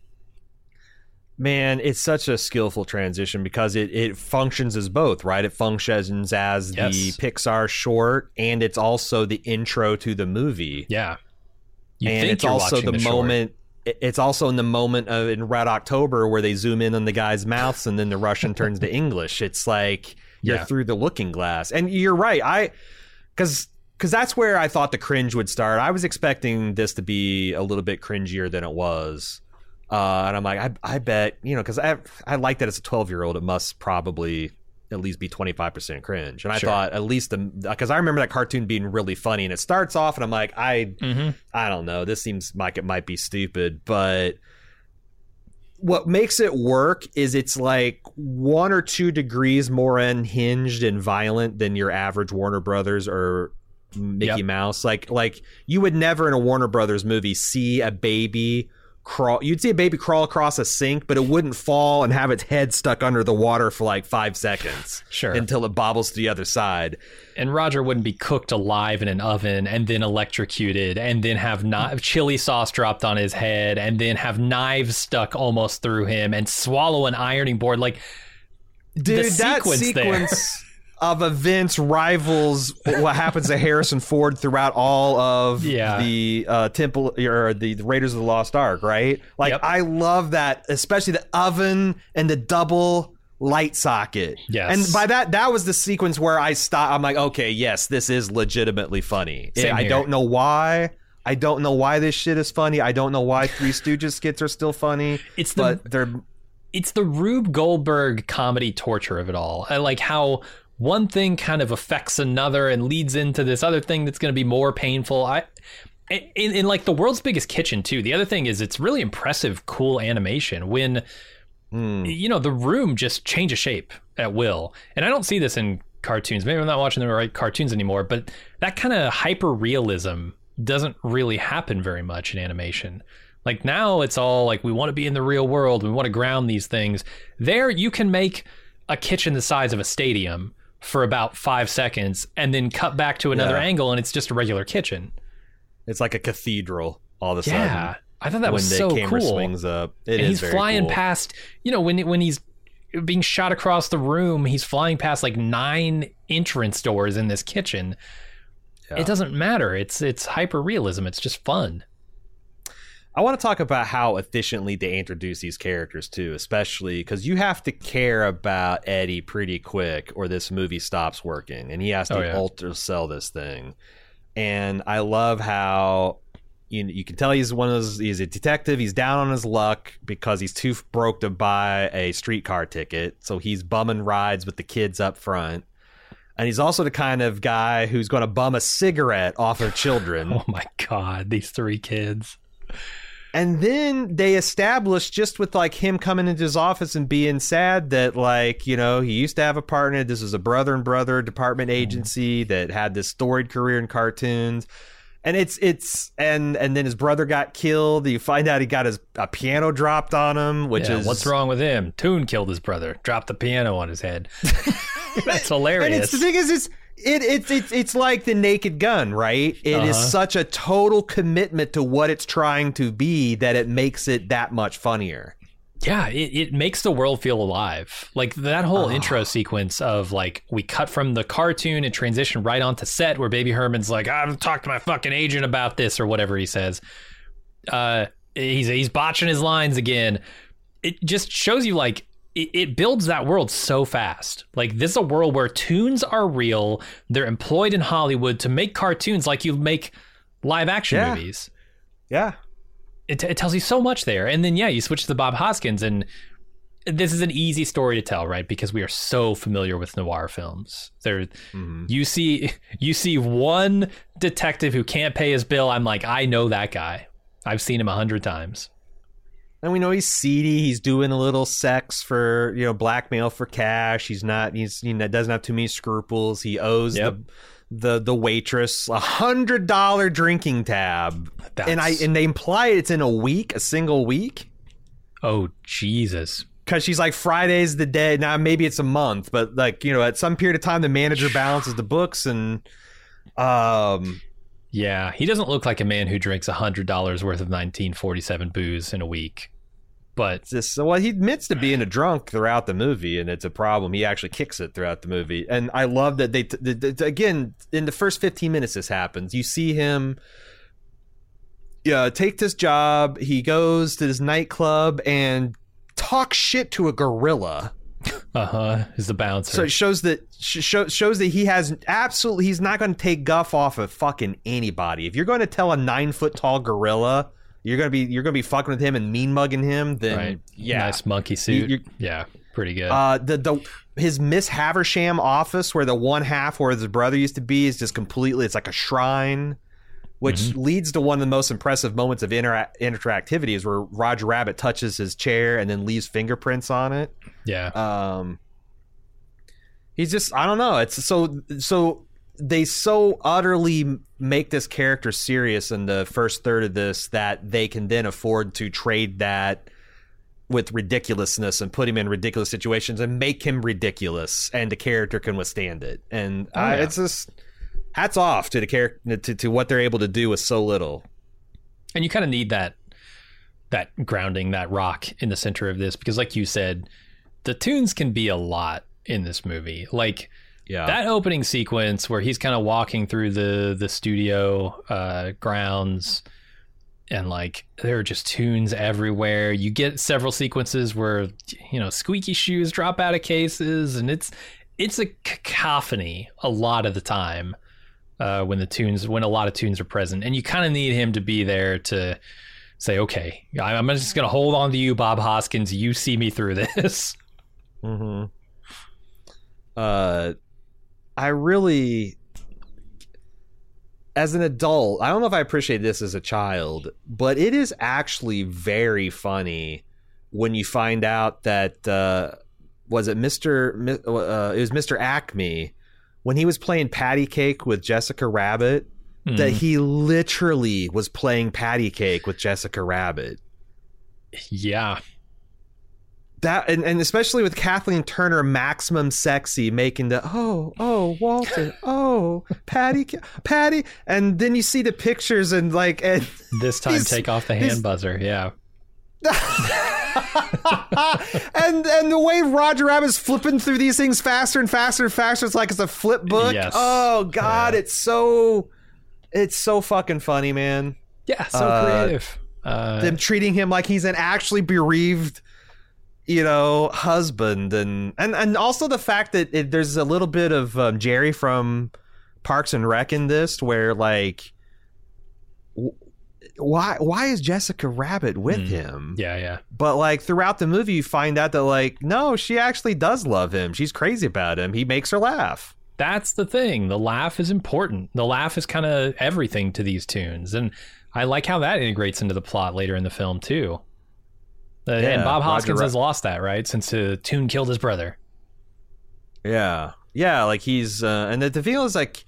[SPEAKER 3] man, it's such a skillful transition because it, it functions as both, right? It functions as
[SPEAKER 2] Yes.
[SPEAKER 3] the Pixar short, and it's also the intro to the movie.
[SPEAKER 2] Yeah. You
[SPEAKER 3] and
[SPEAKER 2] think
[SPEAKER 3] it's
[SPEAKER 2] you're
[SPEAKER 3] also
[SPEAKER 2] watching
[SPEAKER 3] the,
[SPEAKER 2] short.
[SPEAKER 3] moment it's also in the moment of in Red October where they zoom in on the guy's mouths and then the Russian turns to English. It's like you're
[SPEAKER 2] Yeah.
[SPEAKER 3] through the looking glass. And you're right. I because because that's where I thought the cringe would start. I was expecting this to be a little bit cringier than it was. Uh, and I'm like, I, I bet, you know, because I I like that as a twelve year old, it must probably at least be twenty-five percent cringe. And I
[SPEAKER 2] Sure.
[SPEAKER 3] thought at least the because I remember that cartoon being really funny, and it starts off and I'm like, I
[SPEAKER 2] Mm-hmm.
[SPEAKER 3] I don't know, this seems like it might be stupid, but what makes it work is it's like one or two degrees more unhinged and violent than your average Warner Brothers or Mickey
[SPEAKER 2] Yep.
[SPEAKER 3] Mouse. Like like you would never in a Warner Brothers movie see a baby crawl. You'd see a baby crawl across a sink, but it wouldn't fall and have its head stuck under the water for like five seconds.
[SPEAKER 2] Sure.
[SPEAKER 3] Until it bobbles to the other side.
[SPEAKER 2] And Roger wouldn't be cooked alive in an oven and then electrocuted and then have kni- chili sauce dropped on his head and then have knives stuck almost through him and swallow an ironing board. Like,
[SPEAKER 3] Dude,
[SPEAKER 2] the
[SPEAKER 3] that
[SPEAKER 2] sequence
[SPEAKER 3] sequence
[SPEAKER 2] there.
[SPEAKER 3] of events rivals what happens to Harrison Ford throughout all of
[SPEAKER 2] Yeah.
[SPEAKER 3] the uh, Temple or the, the Raiders of the Lost Ark, right? Like,
[SPEAKER 2] Yep.
[SPEAKER 3] I love that, especially the oven and the double light socket.
[SPEAKER 2] Yes.
[SPEAKER 3] And by that, that was the sequence where I stopped. I'm like, okay, yes, this is legitimately funny.
[SPEAKER 2] Same
[SPEAKER 3] I
[SPEAKER 2] here.
[SPEAKER 3] don't know why. I don't know why this shit is funny. I don't know why Three Stooges skits are still funny.
[SPEAKER 2] It's the-
[SPEAKER 3] but they're
[SPEAKER 2] it's the Rube Goldberg comedy torture of it all. I like how one thing kind of affects another and leads into this other thing that's going to be more painful. I in, in like the world's biggest kitchen too. The other thing is it's really impressive, cool animation when you know the room just changes shape at will. And I don't see this in cartoons. Maybe I'm not watching the right cartoons anymore, but that kind of hyper realism doesn't really happen very much in animation. Like now it's all like we want to be in the real world. We want to ground these things. There you can make a kitchen the size of a stadium for about five seconds and then cut back to another
[SPEAKER 3] Yeah.
[SPEAKER 2] angle and it's just a regular kitchen.
[SPEAKER 3] it's like a cathedral all of a
[SPEAKER 2] Yeah.
[SPEAKER 3] sudden.
[SPEAKER 2] I thought that
[SPEAKER 3] when
[SPEAKER 2] was
[SPEAKER 3] the
[SPEAKER 2] so
[SPEAKER 3] camera
[SPEAKER 2] cool.
[SPEAKER 3] swings up. It
[SPEAKER 2] and
[SPEAKER 3] is
[SPEAKER 2] he's
[SPEAKER 3] very
[SPEAKER 2] flying
[SPEAKER 3] cool.
[SPEAKER 2] past, you know, when when he's being shot across the room, he's flying past like nine entrance doors in this kitchen.
[SPEAKER 3] Yeah.
[SPEAKER 2] It doesn't matter. It's it's hyper realism. It's just fun.
[SPEAKER 3] I want to talk about how efficiently they introduce these characters too, especially because you have to care about Eddie pretty quick or this movie stops working and he has to
[SPEAKER 2] Oh, yeah.
[SPEAKER 3] alter sell this thing. And I love how you, you can tell he's one of those, he's a detective. He's down on his luck because he's too broke to buy a streetcar ticket. So he's bumming rides with the kids up front. And he's also the kind of guy who's going to bum a cigarette off of children.
[SPEAKER 2] Oh my God, these three kids.
[SPEAKER 3] And then they established just with like him coming into his office and being sad that like, you know, he used to have a partner. This was a brother and brother department agency that had this storied career in cartoons. And it's it's and and then his brother got killed. You find out he got his a piano dropped on him, which
[SPEAKER 2] Yeah,
[SPEAKER 3] is
[SPEAKER 2] what's wrong with him? Toon killed his brother, dropped the piano on his head. That's hilarious.
[SPEAKER 3] And it's the thing is, it's it it's it's it's like The Naked Gun, right? It is
[SPEAKER 2] Uh-huh.
[SPEAKER 3] such a total commitment to what it's trying to be that it makes it that much funnier.
[SPEAKER 2] Yeah, it, it makes the world feel alive. Like that whole intro sequence of like we cut from the cartoon and transition right onto set where Baby Herman's like, I've talked to my fucking agent about this or whatever he says. Uh, he's he's botching his lines again. It just shows you like it, it builds that world so fast. Like this is a world where toons are real. They're employed in Hollywood to make cartoons like you make live action
[SPEAKER 3] Yeah.
[SPEAKER 2] movies.
[SPEAKER 3] Yeah.
[SPEAKER 2] It, it tells you so much there. And then, yeah, you switch to Bob Hoskins, and this is an easy story to tell, right? Because we are so familiar with noir films. There,
[SPEAKER 3] Mm-hmm.
[SPEAKER 2] you see, you see one detective who can't pay his bill. I'm like, I know that guy. I've seen him a hundred times.
[SPEAKER 3] And we know he's seedy. He's doing a little sex for, you know, blackmail for cash. He's not, he's, you know, doesn't have too many scruples. He owes
[SPEAKER 2] Yep.
[SPEAKER 3] the, the, the waitress a hundred dollar drinking tab.
[SPEAKER 2] That's-
[SPEAKER 3] And I, and they imply it's in a week, a single week.
[SPEAKER 2] Oh, Jesus.
[SPEAKER 3] Cause she's like, Friday's the day. Now, maybe it's a month, but like, you know, at some period of time, the manager balances the books and, um,
[SPEAKER 2] Yeah, he doesn't look like a man who drinks a hundred dollars worth of nineteen forty-seven booze in a week. But
[SPEAKER 3] Just, well, he admits to being a drunk throughout the movie, and it's a problem. He actually kicks it throughout the movie, and I love that they. T- the, the, again, in the first fifteen minutes, this happens. You see him. uh, take this job. He goes to this nightclub and talks shit to a gorilla.
[SPEAKER 2] Uh-huh. Is the bouncer.
[SPEAKER 3] So it shows that sh- shows that he has absolutely he's not going to take guff off of fucking anybody. If you're going to tell a nine foot tall gorilla you're gonna be you're gonna be fucking with him and mean mugging him, then
[SPEAKER 2] right.
[SPEAKER 3] yeah,
[SPEAKER 2] nice monkey suit.
[SPEAKER 3] You,
[SPEAKER 2] yeah, pretty good.
[SPEAKER 3] Uh, the the his Miss Haversham office, where the one half where his brother used to be, is just completely. It's like a shrine, which mm-hmm. leads to one of the most impressive moments of intera- interactivity is where Roger Rabbit touches his chair and then leaves fingerprints on it.
[SPEAKER 2] Yeah.
[SPEAKER 3] Um. He's just I don't know. It's so so they so utterly make this character serious in the first third of this that they can then afford to trade that with ridiculousness and put him in ridiculous situations and make him ridiculous, and the character can withstand it. And oh, I, yeah. it's just hats off to the character to, to what they're able to do with so little.
[SPEAKER 2] And you kind of need that that grounding, that rock in the center of this, because like you said, the tunes can be a lot in this movie. Like yeah. that opening sequence where he's kind of walking through the the studio uh, grounds, and like there are just tunes everywhere. You get several sequences where, you know, squeaky shoes drop out of cases, and it's it's a cacophony a lot of the time uh, when the tunes when a lot of tunes are present, and you kind of need him to be there to say, okay, I'm just gonna hold on to you, Bob Hoskins. You see me through this.
[SPEAKER 3] Mm-hmm. Uh, I really, as an adult, I don't know if I appreciate this as a child, but it is actually very funny when you find out that, uh, was it Mister Uh, it was Mister Acme, when he was playing patty cake with Jessica Rabbit, mm. that he literally was playing patty cake with Jessica Rabbit.
[SPEAKER 2] Yeah.
[SPEAKER 3] That and, and especially with Kathleen Turner, maximum sexy, making the oh oh Walter oh Patty Patty, and then you see the pictures and like and
[SPEAKER 2] this time take off the hand buzzer, yeah.
[SPEAKER 3] and and the way Roger Rabbit's flipping through these things faster and faster and faster, it's like it's a flip book.
[SPEAKER 2] Yes.
[SPEAKER 3] Oh God,
[SPEAKER 2] yeah.
[SPEAKER 3] it's so it's so fucking funny, man.
[SPEAKER 2] Yeah, so
[SPEAKER 3] uh,
[SPEAKER 2] creative. Uh,
[SPEAKER 3] them treating him like he's an actually bereaved, you know, husband, and and and also the fact that it, there's a little bit of um, Jerry from Parks and Rec in this, where like, w- why why is Jessica Rabbit with mm. him?
[SPEAKER 2] Yeah, yeah.
[SPEAKER 3] But like throughout the movie, you find out that like, no, she actually does love him. She's crazy about him. He makes her laugh.
[SPEAKER 2] That's the thing. The laugh is important. The laugh is kind of everything to these tunes, and I like how that integrates into the plot later in the film too. Uh, yeah, and Bob Hoskins Ra- has lost that, right? Since uh, Toon killed his brother.
[SPEAKER 3] Yeah. Yeah, like he's... Uh, and the, the feel is like...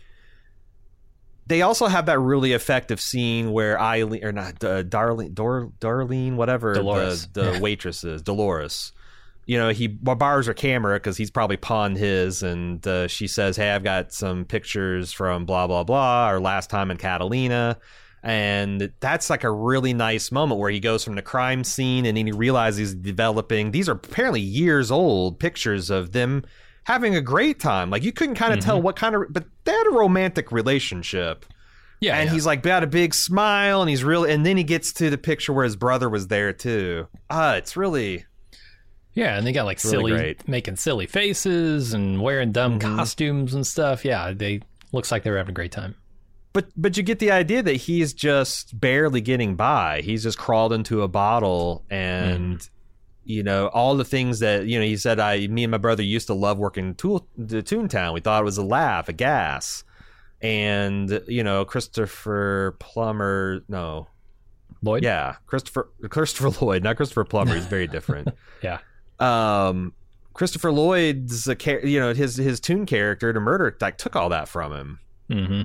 [SPEAKER 3] They also have that really effective scene where Eileen... Or not, uh, Darlene... Dor, Darlene, whatever
[SPEAKER 2] Dolores.
[SPEAKER 3] the, the waitress is. Dolores. You know, he borrows her camera because he's probably pawned his, and uh, she says, hey, I've got some pictures from blah, blah, blah, or last time in Catalina. And that's like a really nice moment where he goes from the crime scene and then he realizes he's developing. These are apparently years old pictures of them having a great time. Like you couldn't kind of mm-hmm. tell what kind of, but they had a romantic relationship.
[SPEAKER 2] Yeah.
[SPEAKER 3] And
[SPEAKER 2] yeah.
[SPEAKER 3] he's like got a big smile and he's really, and then he gets to the picture where his brother was there too. Ah, uh, it's really.
[SPEAKER 2] Yeah. And they got like
[SPEAKER 3] really
[SPEAKER 2] silly,
[SPEAKER 3] great.
[SPEAKER 2] making silly faces and wearing dumb
[SPEAKER 3] mm-hmm.
[SPEAKER 2] costumes and stuff. Yeah. They looks like they were having a great time.
[SPEAKER 3] But but you get the idea that he's just barely getting by. He's just crawled into a bottle, and mm. you know all the things that you know. He said, "I, me and my brother used to love working tool, the Toontown. We thought it was a laugh, a gas." And you know, Christopher Plummer, no,
[SPEAKER 2] Lloyd,
[SPEAKER 3] yeah, Christopher Christopher Lloyd, not Christopher Plummer. He's very different.
[SPEAKER 2] yeah.
[SPEAKER 3] Um, Christopher Lloyd's, you know, his his Toon character, the murder, like took all that from him.
[SPEAKER 2] Mm-hmm.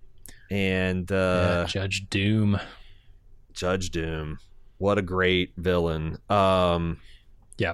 [SPEAKER 3] And uh,
[SPEAKER 2] yeah, Judge Doom.
[SPEAKER 3] Judge Doom. What a great villain. Um,
[SPEAKER 2] yeah.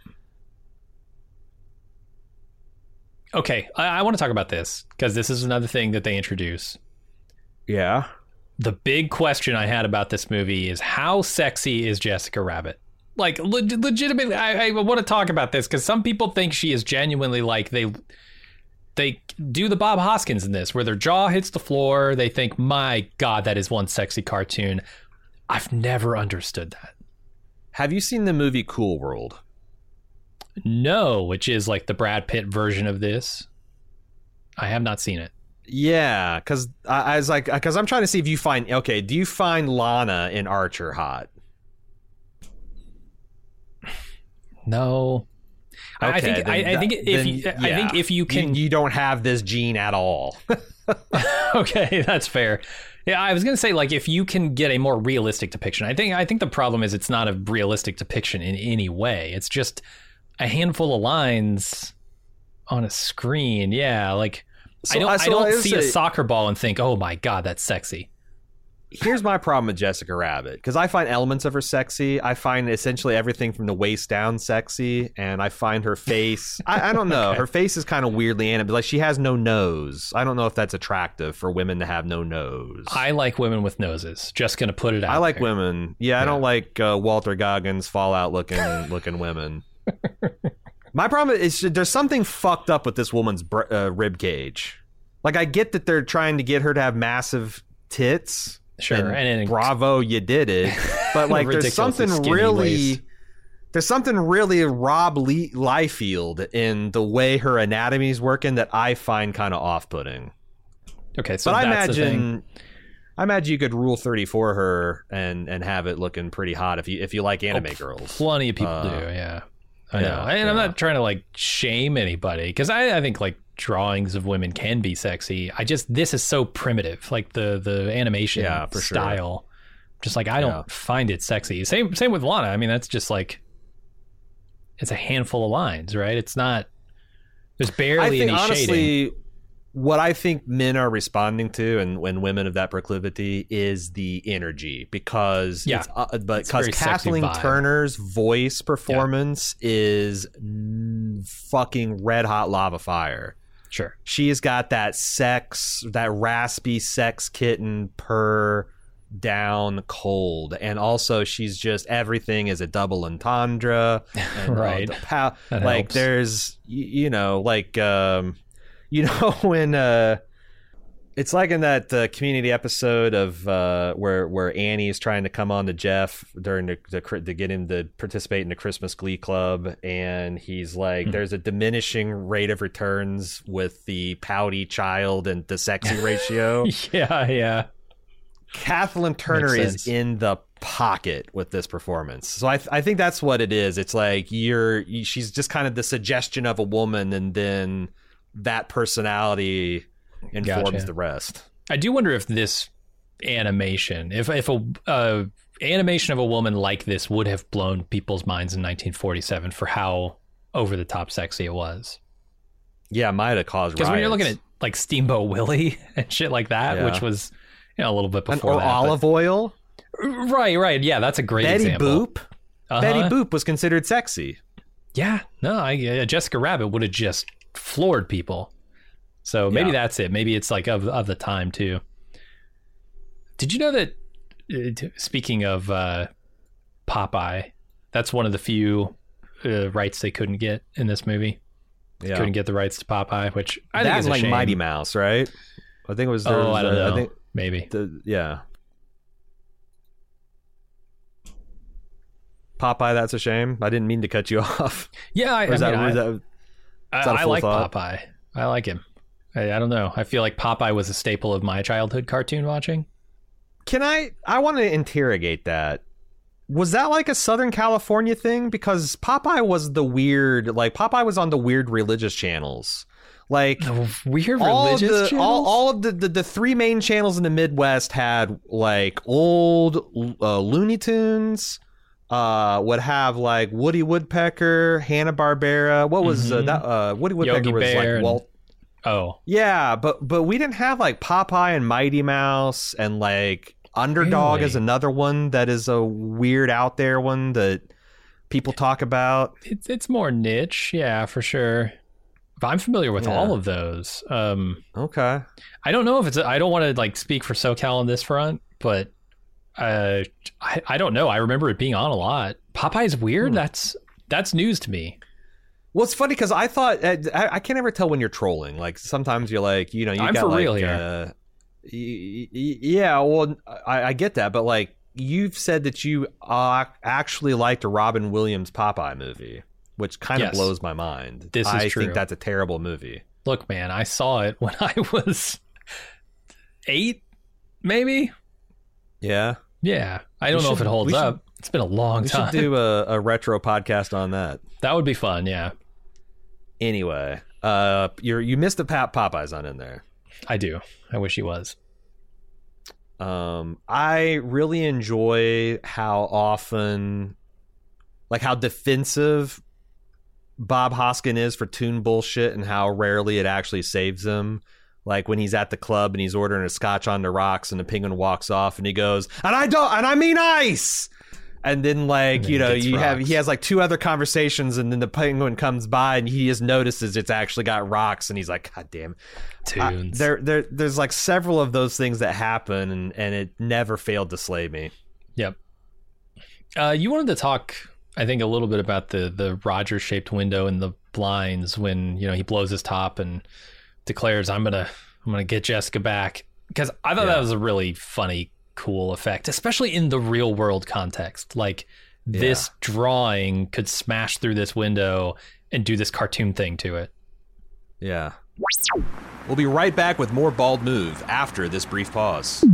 [SPEAKER 2] Okay, I, I want to talk about this because this is another thing that they introduce.
[SPEAKER 3] Yeah.
[SPEAKER 2] The big question I had about this movie is how sexy is Jessica Rabbit? Like, le- legitimately, I, I want to talk about this because some people think she is genuinely like they... They do the Bob Hoskins in this, where their jaw hits the floor. They think, my God, that is one sexy cartoon. I've never understood that.
[SPEAKER 3] Have you seen the movie Cool World?
[SPEAKER 2] No, which is like the Brad Pitt version of this. I have not seen it.
[SPEAKER 3] Yeah, because I, I was like, because I'm trying to see if you find, okay, do you find Lana in Archer hot?
[SPEAKER 2] No.
[SPEAKER 3] Okay,
[SPEAKER 2] I think
[SPEAKER 3] then,
[SPEAKER 2] I, I think if
[SPEAKER 3] then,
[SPEAKER 2] you,
[SPEAKER 3] yeah.
[SPEAKER 2] I think if you can,
[SPEAKER 3] you, you don't have this gene at all.
[SPEAKER 2] Okay, that's fair. Yeah, I was gonna say, like, if you can get a more realistic depiction, I think I think the problem is it's not a realistic depiction in any way. It's just a handful of lines on a screen. Yeah, like
[SPEAKER 3] So,
[SPEAKER 2] I don't
[SPEAKER 3] uh, so
[SPEAKER 2] I don't
[SPEAKER 3] I
[SPEAKER 2] see a
[SPEAKER 3] say-
[SPEAKER 2] soccer ball and think, oh my god, that's sexy.
[SPEAKER 3] Here's my problem with Jessica Rabbit, because I find elements of her sexy. I find essentially everything from the waist down sexy, and I find her face. I, I don't know.
[SPEAKER 2] Okay.
[SPEAKER 3] Her face is kind of weirdly animated. Like, she has no nose. I don't know if that's attractive for women to have no nose.
[SPEAKER 2] I like women with noses. Just gonna put it out.
[SPEAKER 3] I like
[SPEAKER 2] there.
[SPEAKER 3] women. Yeah, I
[SPEAKER 2] Yeah.
[SPEAKER 3] don't like uh, Walter Goggins Fallout looking looking women. My problem is there's something fucked up with this woman's br- uh, rib cage. Like, I get that they're trying to get her to have massive tits.
[SPEAKER 2] Sure,
[SPEAKER 3] and,
[SPEAKER 2] and it-
[SPEAKER 3] bravo, you did it. But like, there's
[SPEAKER 2] Ridiculously
[SPEAKER 3] something
[SPEAKER 2] skinny
[SPEAKER 3] really,
[SPEAKER 2] waist.
[SPEAKER 3] there's something really Rob Lee- Liefeld in the way her anatomy is working that I find kind of off-putting.
[SPEAKER 2] Okay, so
[SPEAKER 3] But I
[SPEAKER 2] that's the thing.
[SPEAKER 3] imagine, I imagine you could rule thirty-four her and and have it looking pretty hot if you if you like anime
[SPEAKER 2] Oh,
[SPEAKER 3] girls.
[SPEAKER 2] Plenty of people
[SPEAKER 3] Uh,
[SPEAKER 2] do, yeah. I
[SPEAKER 3] yeah,
[SPEAKER 2] know. And I'm
[SPEAKER 3] yeah.
[SPEAKER 2] not trying to like shame anybody because I, I think like drawings of women can be sexy. I just, this is so primitive, like the, the animation
[SPEAKER 3] Yeah, for sure.
[SPEAKER 2] style. Just like, I don't
[SPEAKER 3] Yeah.
[SPEAKER 2] find it sexy. Same, same with Lana. I mean, that's just like, it's a handful of lines, right? It's not, there's barely
[SPEAKER 3] I think
[SPEAKER 2] any
[SPEAKER 3] honestly,
[SPEAKER 2] shading.
[SPEAKER 3] what I think men are responding to, and when women of that proclivity, is the energy because
[SPEAKER 2] Yeah.
[SPEAKER 3] it's, uh, but
[SPEAKER 2] It's a very
[SPEAKER 3] because
[SPEAKER 2] sexy
[SPEAKER 3] Kathleen
[SPEAKER 2] vibe.
[SPEAKER 3] Turner's voice performance is mm, fucking red hot lava fire.
[SPEAKER 2] Sure.
[SPEAKER 3] She's got that sex, that raspy sex kitten purr down cold, and also she's just everything is a double entendre. And, uh,
[SPEAKER 2] Right.
[SPEAKER 3] the pow-
[SPEAKER 2] That
[SPEAKER 3] like
[SPEAKER 2] helps.
[SPEAKER 3] there's you, you know like um you know when uh it's like in that uh, Community episode of uh, where where Annie is trying to come on to Jeff during the, the to get him to participate in the Christmas Glee Club, and he's like,
[SPEAKER 2] Hmm.
[SPEAKER 3] "There's a diminishing rate of returns with the pouty child and the sexy ratio."
[SPEAKER 2] Yeah, yeah.
[SPEAKER 3] Kathleen Turner
[SPEAKER 2] Makes
[SPEAKER 3] is
[SPEAKER 2] sense.
[SPEAKER 3] in the pocket with this performance, so I I think that's what it is. It's like you're you, she's just kind of the suggestion of a woman, and then that personality informs
[SPEAKER 2] Gotcha.
[SPEAKER 3] the rest.
[SPEAKER 2] I do wonder if this animation, if if a uh, animation of a woman like this would have blown people's minds in nineteen forty-seven for how over the top sexy it was.
[SPEAKER 3] Yeah, might have caused
[SPEAKER 2] Because when you're looking
[SPEAKER 3] riots.
[SPEAKER 2] at like Steamboat Willie and shit like that,
[SPEAKER 3] Yeah.
[SPEAKER 2] which was you know a little bit
[SPEAKER 3] And-
[SPEAKER 2] before
[SPEAKER 3] or
[SPEAKER 2] that, but-
[SPEAKER 3] olive oil.
[SPEAKER 2] right, right, yeah, that's a great
[SPEAKER 3] Betty
[SPEAKER 2] example.
[SPEAKER 3] Boop.
[SPEAKER 2] Uh-huh.
[SPEAKER 3] Betty Boop was considered sexy.
[SPEAKER 2] Yeah, no, I, uh, Jessica Rabbit would have just floored people. So maybe
[SPEAKER 3] Yeah.
[SPEAKER 2] that's it. Maybe it's like of of the time too. Did you know that? Uh, t- speaking of uh, Popeye, that's one of the few uh, rights they couldn't get in this movie.
[SPEAKER 3] Yeah,
[SPEAKER 2] Couldn't get the rights to Popeye, which I
[SPEAKER 3] that
[SPEAKER 2] think is
[SPEAKER 3] and
[SPEAKER 2] a
[SPEAKER 3] like
[SPEAKER 2] shame.
[SPEAKER 3] Mighty Mouse, right? I think it was. There
[SPEAKER 2] Oh,
[SPEAKER 3] was,
[SPEAKER 2] I don't
[SPEAKER 3] uh,
[SPEAKER 2] know.
[SPEAKER 3] I think
[SPEAKER 2] Maybe.
[SPEAKER 3] the, yeah. Popeye, that's a shame. I didn't mean to cut you off.
[SPEAKER 2] Yeah, I,
[SPEAKER 3] Or is
[SPEAKER 2] I
[SPEAKER 3] that,
[SPEAKER 2] mean,
[SPEAKER 3] was
[SPEAKER 2] I-
[SPEAKER 3] that-
[SPEAKER 2] I,
[SPEAKER 3] that a
[SPEAKER 2] I
[SPEAKER 3] full
[SPEAKER 2] like
[SPEAKER 3] thought?
[SPEAKER 2] Popeye. I like him. I, I don't know. I feel like Popeye was a staple of my childhood cartoon watching.
[SPEAKER 3] Can I? I want to interrogate that. Was that like a Southern California thing? Because Popeye was the weird, like Popeye was on the weird religious channels, like.
[SPEAKER 2] Weird
[SPEAKER 3] all of
[SPEAKER 2] religious
[SPEAKER 3] the
[SPEAKER 2] channels?
[SPEAKER 3] all, all of the, the the three main channels in the Midwest had like old uh, Looney Tunes, uh would have like Woody Woodpecker, Hanna-Barbera. What was uh,
[SPEAKER 2] Mhm.
[SPEAKER 3] that uh Woody Woodpecker
[SPEAKER 2] Yogi
[SPEAKER 3] was
[SPEAKER 2] Bear
[SPEAKER 3] like
[SPEAKER 2] and-
[SPEAKER 3] Walt.
[SPEAKER 2] Oh,
[SPEAKER 3] Yeah, but but we didn't have like Popeye and Mighty Mouse, and like Underdog
[SPEAKER 2] Really?
[SPEAKER 3] is another one that is a weird out there one that people talk about.
[SPEAKER 2] it's it's more niche, yeah, for sure. But I'm familiar with
[SPEAKER 3] Yeah.
[SPEAKER 2] all of those. Um,
[SPEAKER 3] Okay.
[SPEAKER 2] I don't know if it's. I don't want to like speak for SoCal on this front, but uh, I I don't know. I remember it being on a lot. Popeye's weird.
[SPEAKER 3] Hmm.
[SPEAKER 2] That's that's news to me.
[SPEAKER 3] Well, it's funny because I thought I, I can't ever tell when you're trolling. Like sometimes you're like, you know, you
[SPEAKER 2] I'm
[SPEAKER 3] got
[SPEAKER 2] for
[SPEAKER 3] like,
[SPEAKER 2] real here.
[SPEAKER 3] Uh, y- y- yeah, well, I, I get that, but like you've said that you uh, actually liked a Robin Williams Popeye movie, which kind of
[SPEAKER 2] Yes.
[SPEAKER 3] blows my mind.
[SPEAKER 2] This is
[SPEAKER 3] I
[SPEAKER 2] true.
[SPEAKER 3] think that's a terrible movie.
[SPEAKER 2] Look, man, I saw it when I was eight, maybe.
[SPEAKER 3] Yeah.
[SPEAKER 2] Yeah, I don't
[SPEAKER 3] We
[SPEAKER 2] know
[SPEAKER 3] should-
[SPEAKER 2] if it holds
[SPEAKER 3] we should-
[SPEAKER 2] up. It's been a long
[SPEAKER 3] We
[SPEAKER 2] time.
[SPEAKER 3] should do a, a retro podcast on that.
[SPEAKER 2] That would be fun. Yeah,
[SPEAKER 3] Anyway, uh, you you missed the Pat Popeye's on in there.
[SPEAKER 2] I do. I wish he was.
[SPEAKER 3] Um, I really enjoy how often, like how defensive Bob Hoskin is for Toon bullshit and how rarely it actually saves him. Like when he's at the club and he's ordering a scotch on the rocks and the penguin walks off and he goes, and I don't, and I mean ice. And then like,
[SPEAKER 2] And then
[SPEAKER 3] you know,
[SPEAKER 2] he gets
[SPEAKER 3] you have,
[SPEAKER 2] rocks.
[SPEAKER 3] he has like two other conversations and then the penguin comes by and he just notices it's actually got rocks and he's like, God damn. I-
[SPEAKER 2] Tunes.
[SPEAKER 3] there, there, there's like several of those things that happen, and, and it never failed to slay me.
[SPEAKER 2] Yep. Uh, you wanted to talk, I think, a little bit about the the Roger shaped window and the blinds when, you know, he blows his top and declares, "I'm gonna, I'm gonna get Jessica back." Because I thought
[SPEAKER 3] Yeah.
[SPEAKER 2] that was a really funny, cool effect, especially in the real world context. Like this drawing could smash through this window and do this cartoon thing to it.
[SPEAKER 3] Yeah. We'll be right back with more Bald Move after this brief pause.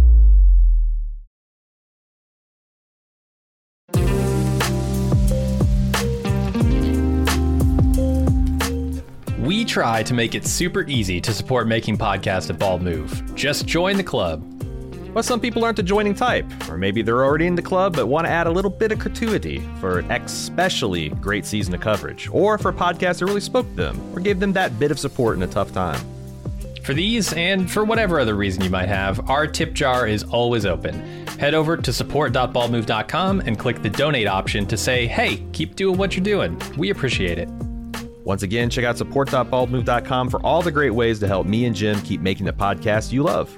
[SPEAKER 2] We try to make it super easy to support making podcasts at Bald Move. Just join the club.
[SPEAKER 3] But some people aren't the joining type, or maybe they're already in the club but want to add a little bit of gratuity for an especially great season of coverage, or for a podcast that really spoke to them, or gave them that bit of support in a tough time.
[SPEAKER 2] For these, and for whatever other reason you might have, our tip jar is always open. Head over to support dot bald move dot com and click the donate option to say, hey, keep doing what you're doing. We appreciate it.
[SPEAKER 3] Once again, check out support dot bald move dot com for all the great ways to help me and Jim keep making the podcast you love.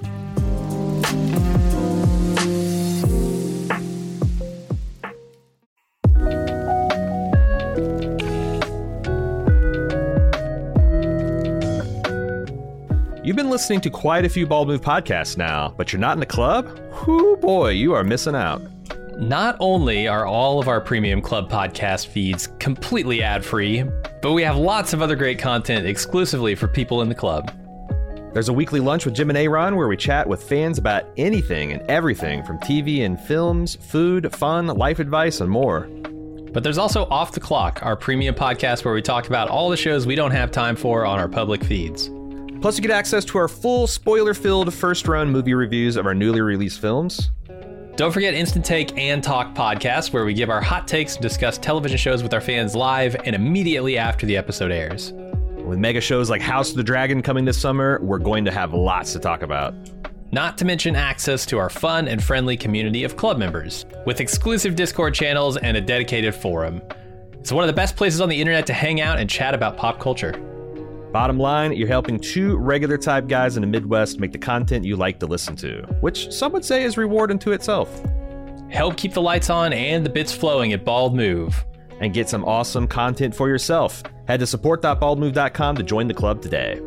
[SPEAKER 3] You've been listening to quite a few Bald Move podcasts now, but you're not in the club? Whoo boy, you are missing out.
[SPEAKER 2] Not only are all of our premium club podcast feeds completely ad-free, but we have lots of other great content exclusively for people in the club.
[SPEAKER 3] There's a weekly lunch with Jim and Aaron where we chat with fans about anything and everything from T V and films, food, fun, life advice, and more.
[SPEAKER 2] But there's also Off the Clock, our premium podcast where we talk about all the shows we don't have time for on our public feeds.
[SPEAKER 3] Plus, you get access to our full spoiler-filled first-run movie reviews of our newly released films.
[SPEAKER 2] Don't forget Instant Take and Talk podcasts, where we give our hot takes and discuss television shows with our fans live and immediately after the episode airs.
[SPEAKER 3] With mega shows like House of the Dragon coming this summer, we're going to have lots to talk about.
[SPEAKER 2] Not to mention access to our fun and friendly community of club members, with exclusive Discord channels and a dedicated forum. It's one of the best places on the internet to hang out and chat about pop culture.
[SPEAKER 3] Bottom line, you're helping two regular type guys in the Midwest make the content you like to listen to, which some would say is reward unto itself.
[SPEAKER 2] Help keep the lights on and the bits flowing at Bald Move.
[SPEAKER 3] And get some awesome content for yourself. Head to support dot bald move dot com to join the club today.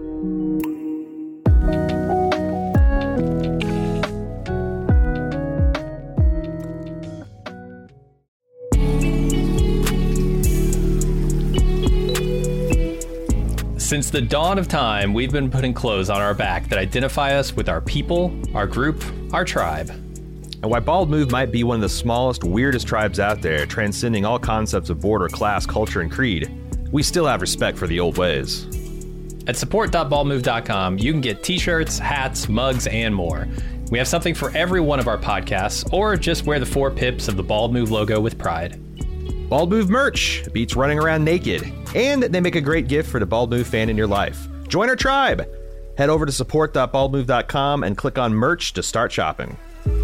[SPEAKER 2] Since the dawn of time, we've been putting clothes on our back that identify us with our people, our group, our tribe.
[SPEAKER 3] And while Bald Move might be one of the smallest, weirdest tribes out there, transcending all concepts of border, class, culture, and creed, we still have respect for the old ways.
[SPEAKER 2] At support dot bald move dot com, you can get t-shirts, hats, mugs, and more. We have something for every one of our podcasts, or just wear the four pips of the Bald Move logo with pride.
[SPEAKER 3] Bald Move merch beats running around naked, and they make a great gift for the Bald Move fan in your life. Join our tribe! Head over to support dot bald move dot com and click on merch to start shopping.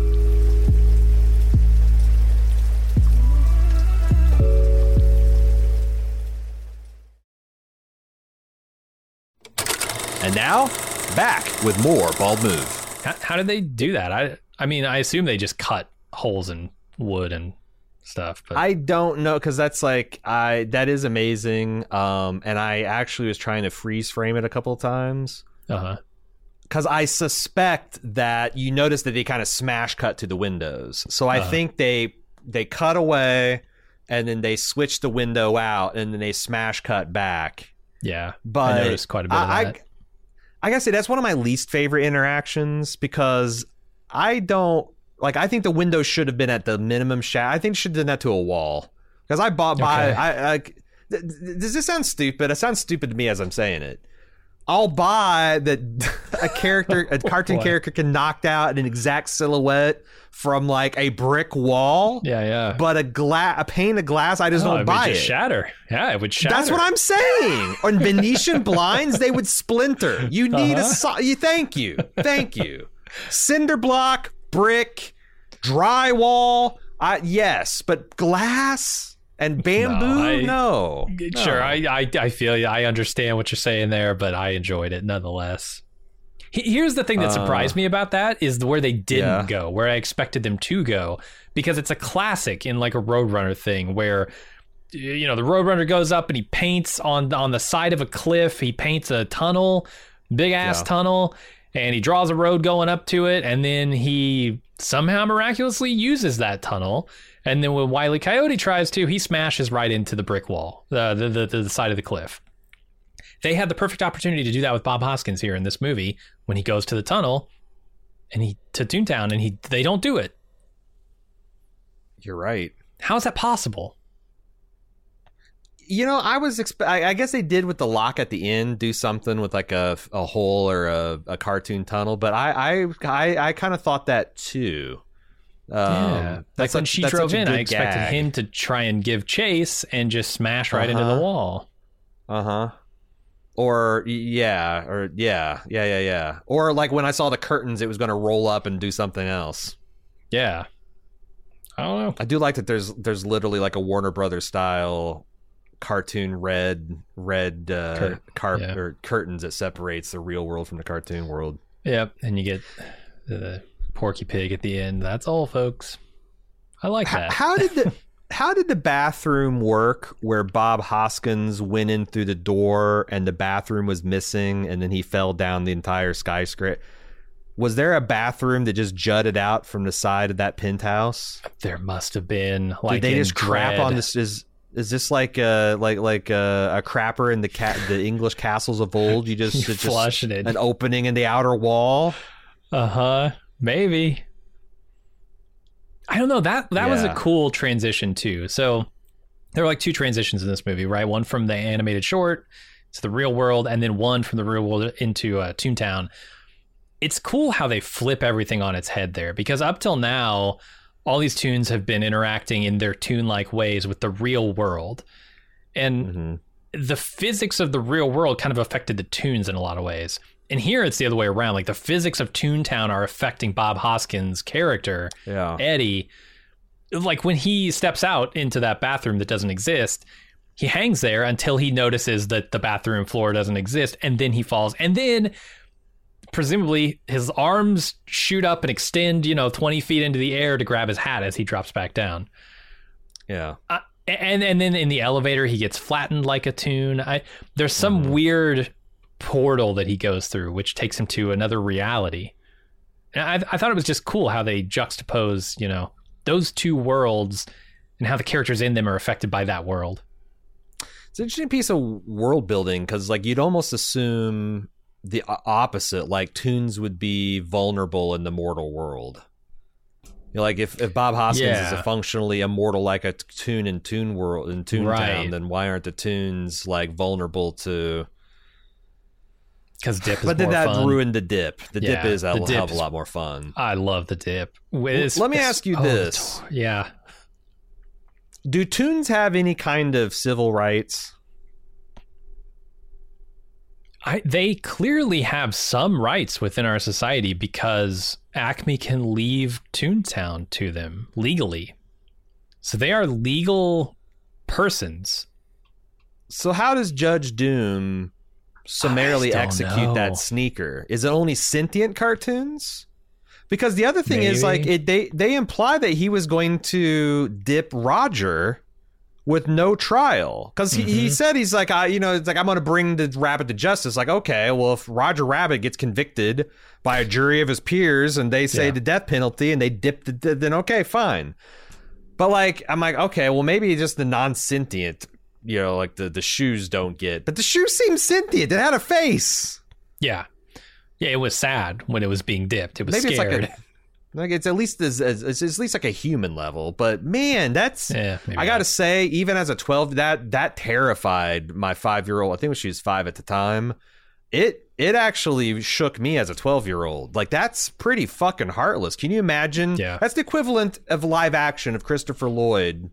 [SPEAKER 3] And now, back with more Bald Move.
[SPEAKER 2] How, how did they do that? I I mean, I assume they just cut holes in wood and stuff. But
[SPEAKER 3] I don't know, because that's like I that is amazing. Um, and I actually was trying to freeze frame it a couple of times
[SPEAKER 2] uh-huh.
[SPEAKER 3] because I suspect that you notice that they kind of smash cut to the windows. So I uh-huh. think they they cut away and then they switch the window out and then they smash cut back.
[SPEAKER 2] Yeah,
[SPEAKER 3] but
[SPEAKER 2] I noticed quite a bit of
[SPEAKER 3] I,
[SPEAKER 2] that.
[SPEAKER 3] I, I gotta say that's one of my least favorite interactions because I don't like. I think the window should have been at the minimum shot. I think it should have done that to a wall because I bought by.
[SPEAKER 2] Okay.
[SPEAKER 3] I, I does this sound stupid? It sounds stupid to me as I'm saying it. I'll buy that a character, a cartoon
[SPEAKER 2] Boy.
[SPEAKER 3] character can knock out an exact silhouette from like a brick wall.
[SPEAKER 2] Yeah, yeah.
[SPEAKER 3] But a glass, a pane of glass, I just
[SPEAKER 2] oh,
[SPEAKER 3] don't
[SPEAKER 2] it
[SPEAKER 3] buy
[SPEAKER 2] would
[SPEAKER 3] it.
[SPEAKER 2] just shatter. Yeah, it would shatter.
[SPEAKER 3] That's what I'm saying. On Venetian blinds, they would splinter. You need uh-huh. a so- you. Thank you, thank you. Cinder block, brick, drywall. I yes, but glass. And bamboo?
[SPEAKER 2] No. I,
[SPEAKER 3] no.
[SPEAKER 2] Sure,
[SPEAKER 3] no.
[SPEAKER 2] I, I I feel you. I understand what you're saying there, but I enjoyed it nonetheless. Here's the thing that surprised uh, me about that is where they didn't yeah. go, where I expected them to go, because it's a classic in like a Roadrunner thing where, you know, the Roadrunner goes up and he paints on on the side of a cliff. He paints a tunnel, big ass yeah. tunnel, and he draws a road going up to it, and then he somehow miraculously uses that tunnel. And then when Wile E. Coyote tries to, he smashes right into the brick wall, uh, the, the the side of the cliff. They had the perfect opportunity to do that with Bob Hoskins here in this movie when he goes to the tunnel and he to Toontown, and he they don't do it.
[SPEAKER 3] You're right.
[SPEAKER 2] How is that possible?
[SPEAKER 3] You know, I was expe- I, I guess they did with the lock at the end, do something with like a a hole or a, a cartoon tunnel, but I I I, I kind of thought that too. Um,
[SPEAKER 2] yeah, like when she drove in, I expected
[SPEAKER 3] gag.
[SPEAKER 2] him to try and give chase and just smash right uh-huh. into the wall.
[SPEAKER 3] Uh huh. Or yeah, or yeah, yeah, yeah, yeah. Or like when I saw the curtains, it was going to roll up and do something else.
[SPEAKER 2] Yeah, I don't know.
[SPEAKER 3] I do like that. There's there's literally like a Warner Brothers style cartoon red red uh, Cur- carp yeah. or curtains that separates the real world from the cartoon world.
[SPEAKER 2] Yep, and you get the Porky Pig at the end. That's all, folks. I like that.
[SPEAKER 3] How, how did the how did the bathroom work where Bob Hoskins went in through the door and the bathroom was missing and then he fell down the entire skyscraper? Was there a bathroom that just jutted out from the side of that penthouse?
[SPEAKER 2] There must have been. Like,
[SPEAKER 3] did they just
[SPEAKER 2] Dread.
[SPEAKER 3] crap on this? Is is this like a like like a, a crapper in the cat the English castles of old? You just,
[SPEAKER 2] you
[SPEAKER 3] it's
[SPEAKER 2] flush
[SPEAKER 3] just
[SPEAKER 2] it.
[SPEAKER 3] An opening in the outer wall.
[SPEAKER 2] Uh huh. Maybe. I don't know. That that yeah. was a cool transition too. So there were like two transitions in this movie, right? One from the animated short to the real world, and then one from the real world into uh, Toontown. It's cool how they flip everything on its head there, because up till now, all these toons have been interacting in their toon-like ways with the real world. And mm-hmm. the physics of the real world kind of affected the toons in a lot of ways. And here it's the other way around. Like the physics of Toontown are affecting Bob Hoskins' character,
[SPEAKER 3] yeah.
[SPEAKER 2] Eddie. Like when he steps out into that bathroom that doesn't exist, he hangs there until he notices that the bathroom floor doesn't exist, and then he falls. And then presumably his arms shoot up and extend, you know, twenty feet into the air to grab his hat as he drops back down.
[SPEAKER 3] Yeah.
[SPEAKER 2] Uh, and and then in the elevator, he gets flattened like a toon. I there's some mm-hmm. weird portal that he goes through, which takes him to another reality. And I, I thought it was just cool how they juxtapose, you know, those two worlds and how the characters in them are affected by that world.
[SPEAKER 3] It's an interesting piece of world building, because like you'd almost assume the opposite, like toons would be vulnerable in the mortal world. You know, like if, if Bob Hoskins yeah. is a functionally immortal like a toon in Toon World in Toontown, right. then why aren't the toons like vulnerable to?
[SPEAKER 2] Because dip is
[SPEAKER 3] but
[SPEAKER 2] more
[SPEAKER 3] then that
[SPEAKER 2] fun.
[SPEAKER 3] ruined the dip. The
[SPEAKER 2] yeah,
[SPEAKER 3] dip is a
[SPEAKER 2] dip
[SPEAKER 3] hell of a
[SPEAKER 2] is,
[SPEAKER 3] lot more fun.
[SPEAKER 2] I love the dip.
[SPEAKER 3] It's, Let me ask you
[SPEAKER 2] oh,
[SPEAKER 3] this:
[SPEAKER 2] yeah,
[SPEAKER 3] do toons have any kind of civil rights?
[SPEAKER 2] I, they clearly have some rights within our society because Acme can leave Toontown to them legally. So they are legal persons.
[SPEAKER 3] So how does Judge Doom summarily execute
[SPEAKER 2] know.
[SPEAKER 3] that sneaker? Is it only sentient cartoons? Because the other thing
[SPEAKER 2] Maybe.
[SPEAKER 3] is like it, they, they imply that he was going to dip Roger with no trial, because he,
[SPEAKER 2] Mm-hmm.
[SPEAKER 3] he said he's like, I, you know, it's like I'm going to bring the rabbit to justice. Like, okay, well, if Roger Rabbit gets convicted by a jury of his peers and they say
[SPEAKER 2] Yeah.
[SPEAKER 3] the death penalty and they dip the, then okay, fine. But like, I'm like, okay, well, maybe just the non-sentient, you know, like the the shoes don't get, but the shoes seem sentient. It had a face.
[SPEAKER 2] Yeah. Yeah, it was sad when it was being dipped. It was
[SPEAKER 3] Maybe
[SPEAKER 2] scared.
[SPEAKER 3] it's like a. Like it's at least as, as it's at least like a human level, but man, that's
[SPEAKER 2] Yeah, maybe
[SPEAKER 3] I gotta
[SPEAKER 2] not.
[SPEAKER 3] say, even as a twelve, that that terrified my five year old. I think she was five at the time. It it actually shook me as a twelve year old. Like that's pretty fucking heartless. Can you imagine?
[SPEAKER 2] Yeah.
[SPEAKER 3] That's the equivalent of live action of Christopher Lloyd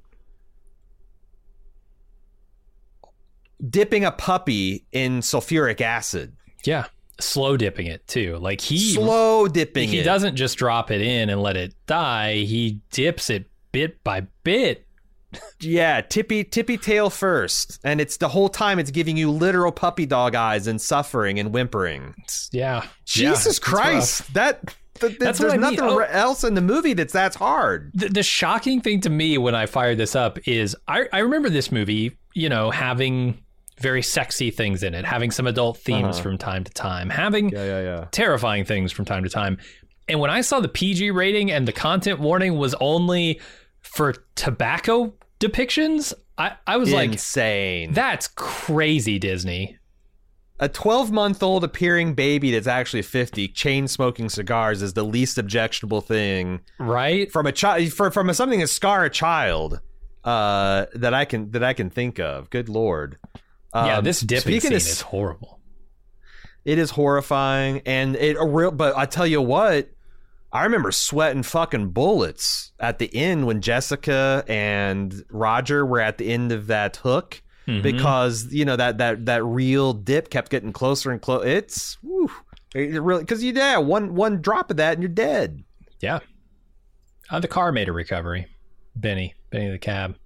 [SPEAKER 3] dipping a puppy in sulfuric acid.
[SPEAKER 2] Yeah. Slow dipping it too. Like he
[SPEAKER 3] Slow dipping
[SPEAKER 2] he
[SPEAKER 3] it.
[SPEAKER 2] doesn't just drop it in and let it die. He dips it bit by bit.
[SPEAKER 3] Yeah, tippy tippy tail first, and it's the whole time it's giving you literal puppy dog eyes and suffering and whimpering.
[SPEAKER 2] It's- yeah.
[SPEAKER 3] Jesus
[SPEAKER 2] Yeah, it's
[SPEAKER 3] Christ,
[SPEAKER 2] rough.
[SPEAKER 3] that th- th-
[SPEAKER 2] That's what
[SPEAKER 3] there's
[SPEAKER 2] I mean.
[SPEAKER 3] nothing
[SPEAKER 2] Oh.
[SPEAKER 3] else in the movie that's that's hard.
[SPEAKER 2] The, the shocking thing to me when I fired this up is I, I remember this movie, you know, having very sexy things in it, having some adult themes
[SPEAKER 3] Uh-huh.
[SPEAKER 2] from time to time, having
[SPEAKER 3] Yeah, yeah, yeah.
[SPEAKER 2] terrifying things from time to time. And when I saw the P G rating and the content warning was only for tobacco depictions, I, I was like,
[SPEAKER 3] Insane.
[SPEAKER 2] that's crazy, Disney.
[SPEAKER 3] A twelve-month-old appearing baby that's actually fifty, chain smoking cigars is the least objectionable thing
[SPEAKER 2] Right?
[SPEAKER 3] from a child for, from a, something that scar a child uh, that I can that I can think of. Good Lord.
[SPEAKER 2] yeah,
[SPEAKER 3] Um,
[SPEAKER 2] this dipping
[SPEAKER 3] speaking
[SPEAKER 2] scene
[SPEAKER 3] of-
[SPEAKER 2] is horrible.
[SPEAKER 3] It is horrifying, and it a real. But I tell you what, I remember sweating fucking bullets at the end when Jessica and Roger were at the end of that hook
[SPEAKER 2] Mhm.
[SPEAKER 3] because you know that that that real dip kept getting closer and closer. It's whew, it really because you yeah one one drop of that and you're dead.
[SPEAKER 2] Yeah. Uh, the car made a recovery. Benny. Benny the cab.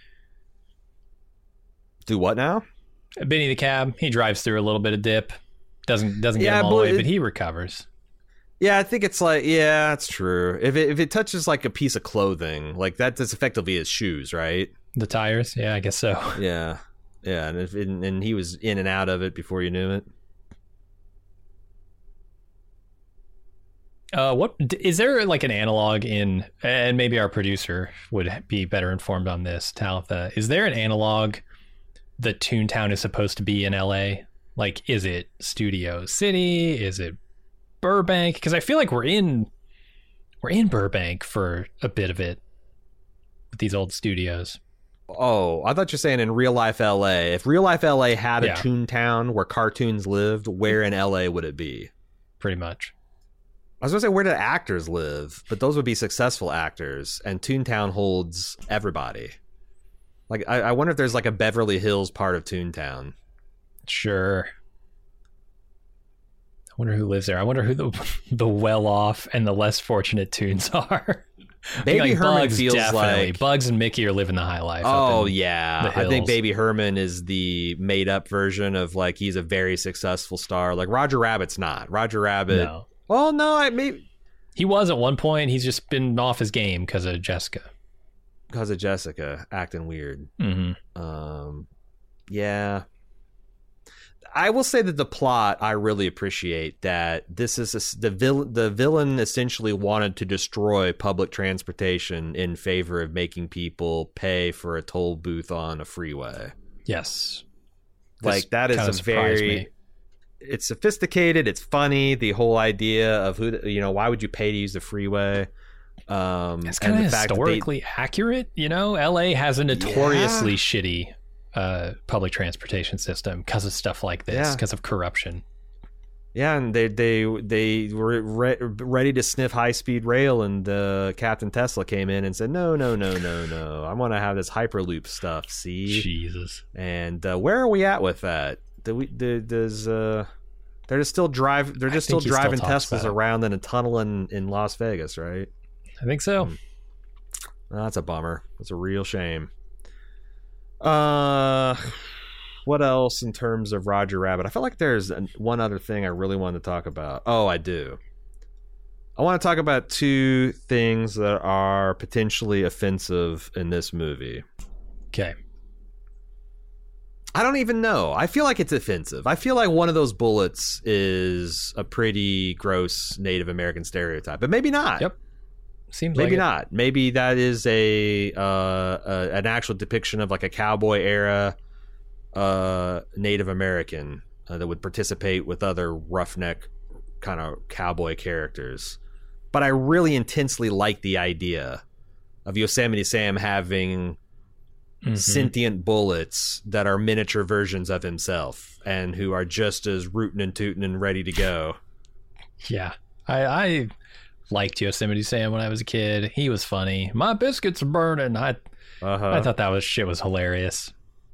[SPEAKER 3] Do what now?
[SPEAKER 2] Benny the cab, he drives through a little bit of dip. Doesn't doesn't get
[SPEAKER 3] Yeah,
[SPEAKER 2] him all the
[SPEAKER 3] but
[SPEAKER 2] way,
[SPEAKER 3] it-
[SPEAKER 2] but he recovers.
[SPEAKER 3] Yeah, I think it's like yeah, that's true. If it if it touches like a piece of clothing, like that, that's effectively his shoes, right?
[SPEAKER 2] The tires? Yeah, I guess so.
[SPEAKER 3] Yeah, yeah, and if and, and he was in and out of it before you knew it.
[SPEAKER 2] Uh, what is there like an analog in, and maybe our producer would be better informed on this, Talitha. Is there an analog that Toontown is supposed to be in L A? Like, is it Studio City? Is it Burbank? Because I feel like we're in we're in Burbank for a bit of it with these old studios.
[SPEAKER 3] Oh, I thought you were saying in real life L A. If real life L A had a
[SPEAKER 2] Yeah.
[SPEAKER 3] Toontown where cartoons lived, where in L A would it be?
[SPEAKER 2] Pretty much.
[SPEAKER 3] I was gonna say where did actors live, but those would be successful actors, and Toontown holds everybody. Like I, I wonder if there's like a Beverly Hills part of Toontown.
[SPEAKER 2] Sure. I wonder who lives there. I wonder who the the well-off and the less fortunate Toons are. I think,
[SPEAKER 3] Baby
[SPEAKER 2] like,
[SPEAKER 3] Herman
[SPEAKER 2] Bugs
[SPEAKER 3] feels
[SPEAKER 2] definitely.
[SPEAKER 3] like
[SPEAKER 2] Bugs and Mickey are living the high life. up
[SPEAKER 3] oh
[SPEAKER 2] in
[SPEAKER 3] yeah,
[SPEAKER 2] the
[SPEAKER 3] I think
[SPEAKER 2] hills.
[SPEAKER 3] Baby Herman is the made up version of like he's a very successful star. Like Roger Rabbit's not. Roger Rabbit.
[SPEAKER 2] No.
[SPEAKER 3] Well, no, I maybe
[SPEAKER 2] He was at one point. He's just been off his game because of Jessica.
[SPEAKER 3] because of Jessica acting weird.
[SPEAKER 2] Mm-hmm.
[SPEAKER 3] Um, yeah. I will say that the plot I really appreciate that this is a, the villain. The villain essentially wanted to destroy public transportation in favor of making people pay for a toll booth on a freeway.
[SPEAKER 2] Yes.
[SPEAKER 3] Like
[SPEAKER 2] This
[SPEAKER 3] that is
[SPEAKER 2] kinda
[SPEAKER 3] a
[SPEAKER 2] surprised
[SPEAKER 3] very.
[SPEAKER 2] me.
[SPEAKER 3] It's sophisticated. It's funny. The whole idea of who you know why would you pay to use the freeway? Um,
[SPEAKER 2] It's
[SPEAKER 3] and
[SPEAKER 2] kind
[SPEAKER 3] the
[SPEAKER 2] of
[SPEAKER 3] fact that they-
[SPEAKER 2] historically accurate, you know. L A has a notoriously shitty uh, public transportation system because of stuff like this,
[SPEAKER 3] Yeah.
[SPEAKER 2] because of corruption.
[SPEAKER 3] Yeah, and they they they were re- ready to sniff high speed rail, and uh, Captain Tesla came in and said, "No, no, no, no, no! I want to have this hyperloop stuff." See,
[SPEAKER 2] Jesus.
[SPEAKER 3] and uh, where are we at with that? Do we do, does uh, they're just still drive? They're
[SPEAKER 2] I
[SPEAKER 3] just still
[SPEAKER 2] think he still
[SPEAKER 3] driving
[SPEAKER 2] talks
[SPEAKER 3] Teslas
[SPEAKER 2] about it.
[SPEAKER 3] around in a tunnel in, in Las Vegas, right?
[SPEAKER 2] I think so.
[SPEAKER 3] Mm. Oh, that's a bummer. That's a real shame. Uh, what else in terms of Roger Rabbit? I feel like there's an, one other thing I really wanted to talk about. Oh, I do. I want to talk about two things that are potentially offensive in this movie.
[SPEAKER 2] Okay.
[SPEAKER 3] I don't even know. I feel like it's offensive. I feel like one of those bullets is a pretty gross Native American stereotype, but maybe not.
[SPEAKER 2] Yep. Seems
[SPEAKER 3] maybe
[SPEAKER 2] like
[SPEAKER 3] not. It. Maybe that is a, uh, a an actual depiction of like a cowboy era uh, Native American uh, that would participate with other roughneck kind of cowboy characters. But I really intensely like the idea of Yosemite Sam having mm-hmm. sentient bullets that are miniature versions of himself and who are just as rootin' and tootin' and ready to go.
[SPEAKER 2] Yeah. I, I liked Yosemite Sam when I was a kid. He was funny. My biscuits are burning. I uh-huh. I thought that was shit was hilarious.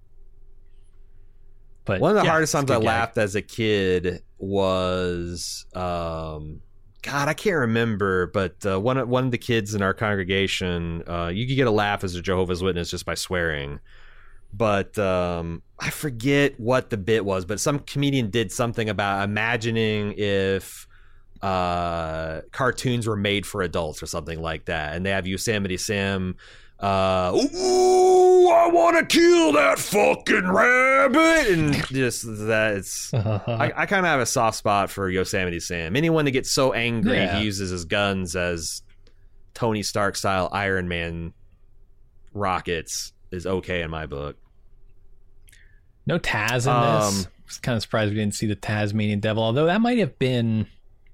[SPEAKER 2] But
[SPEAKER 3] one of the
[SPEAKER 2] yeah,
[SPEAKER 3] hardest times I
[SPEAKER 2] gag.
[SPEAKER 3] laughed as a kid was um God, I can't remember, but uh, one of one of the kids in our congregation, uh, you could get a laugh as a Jehovah's Witness just by swearing. But um, I forget what the bit was, but some comedian did something about imagining if uh, cartoons were made for adults or something like that, and they have Yosemite Sam. Uh, ooh, I want to kill that fucking rabbit, and just that it's. I, I kind of have a soft spot for Yosemite Sam. Anyone that gets so angry
[SPEAKER 2] yeah.
[SPEAKER 3] he uses his guns as Tony Stark style Iron Man rockets is okay in my book.
[SPEAKER 2] No Taz in
[SPEAKER 3] um,
[SPEAKER 2] this. I was kind of surprised we didn't see the Tasmanian Devil, although that might have been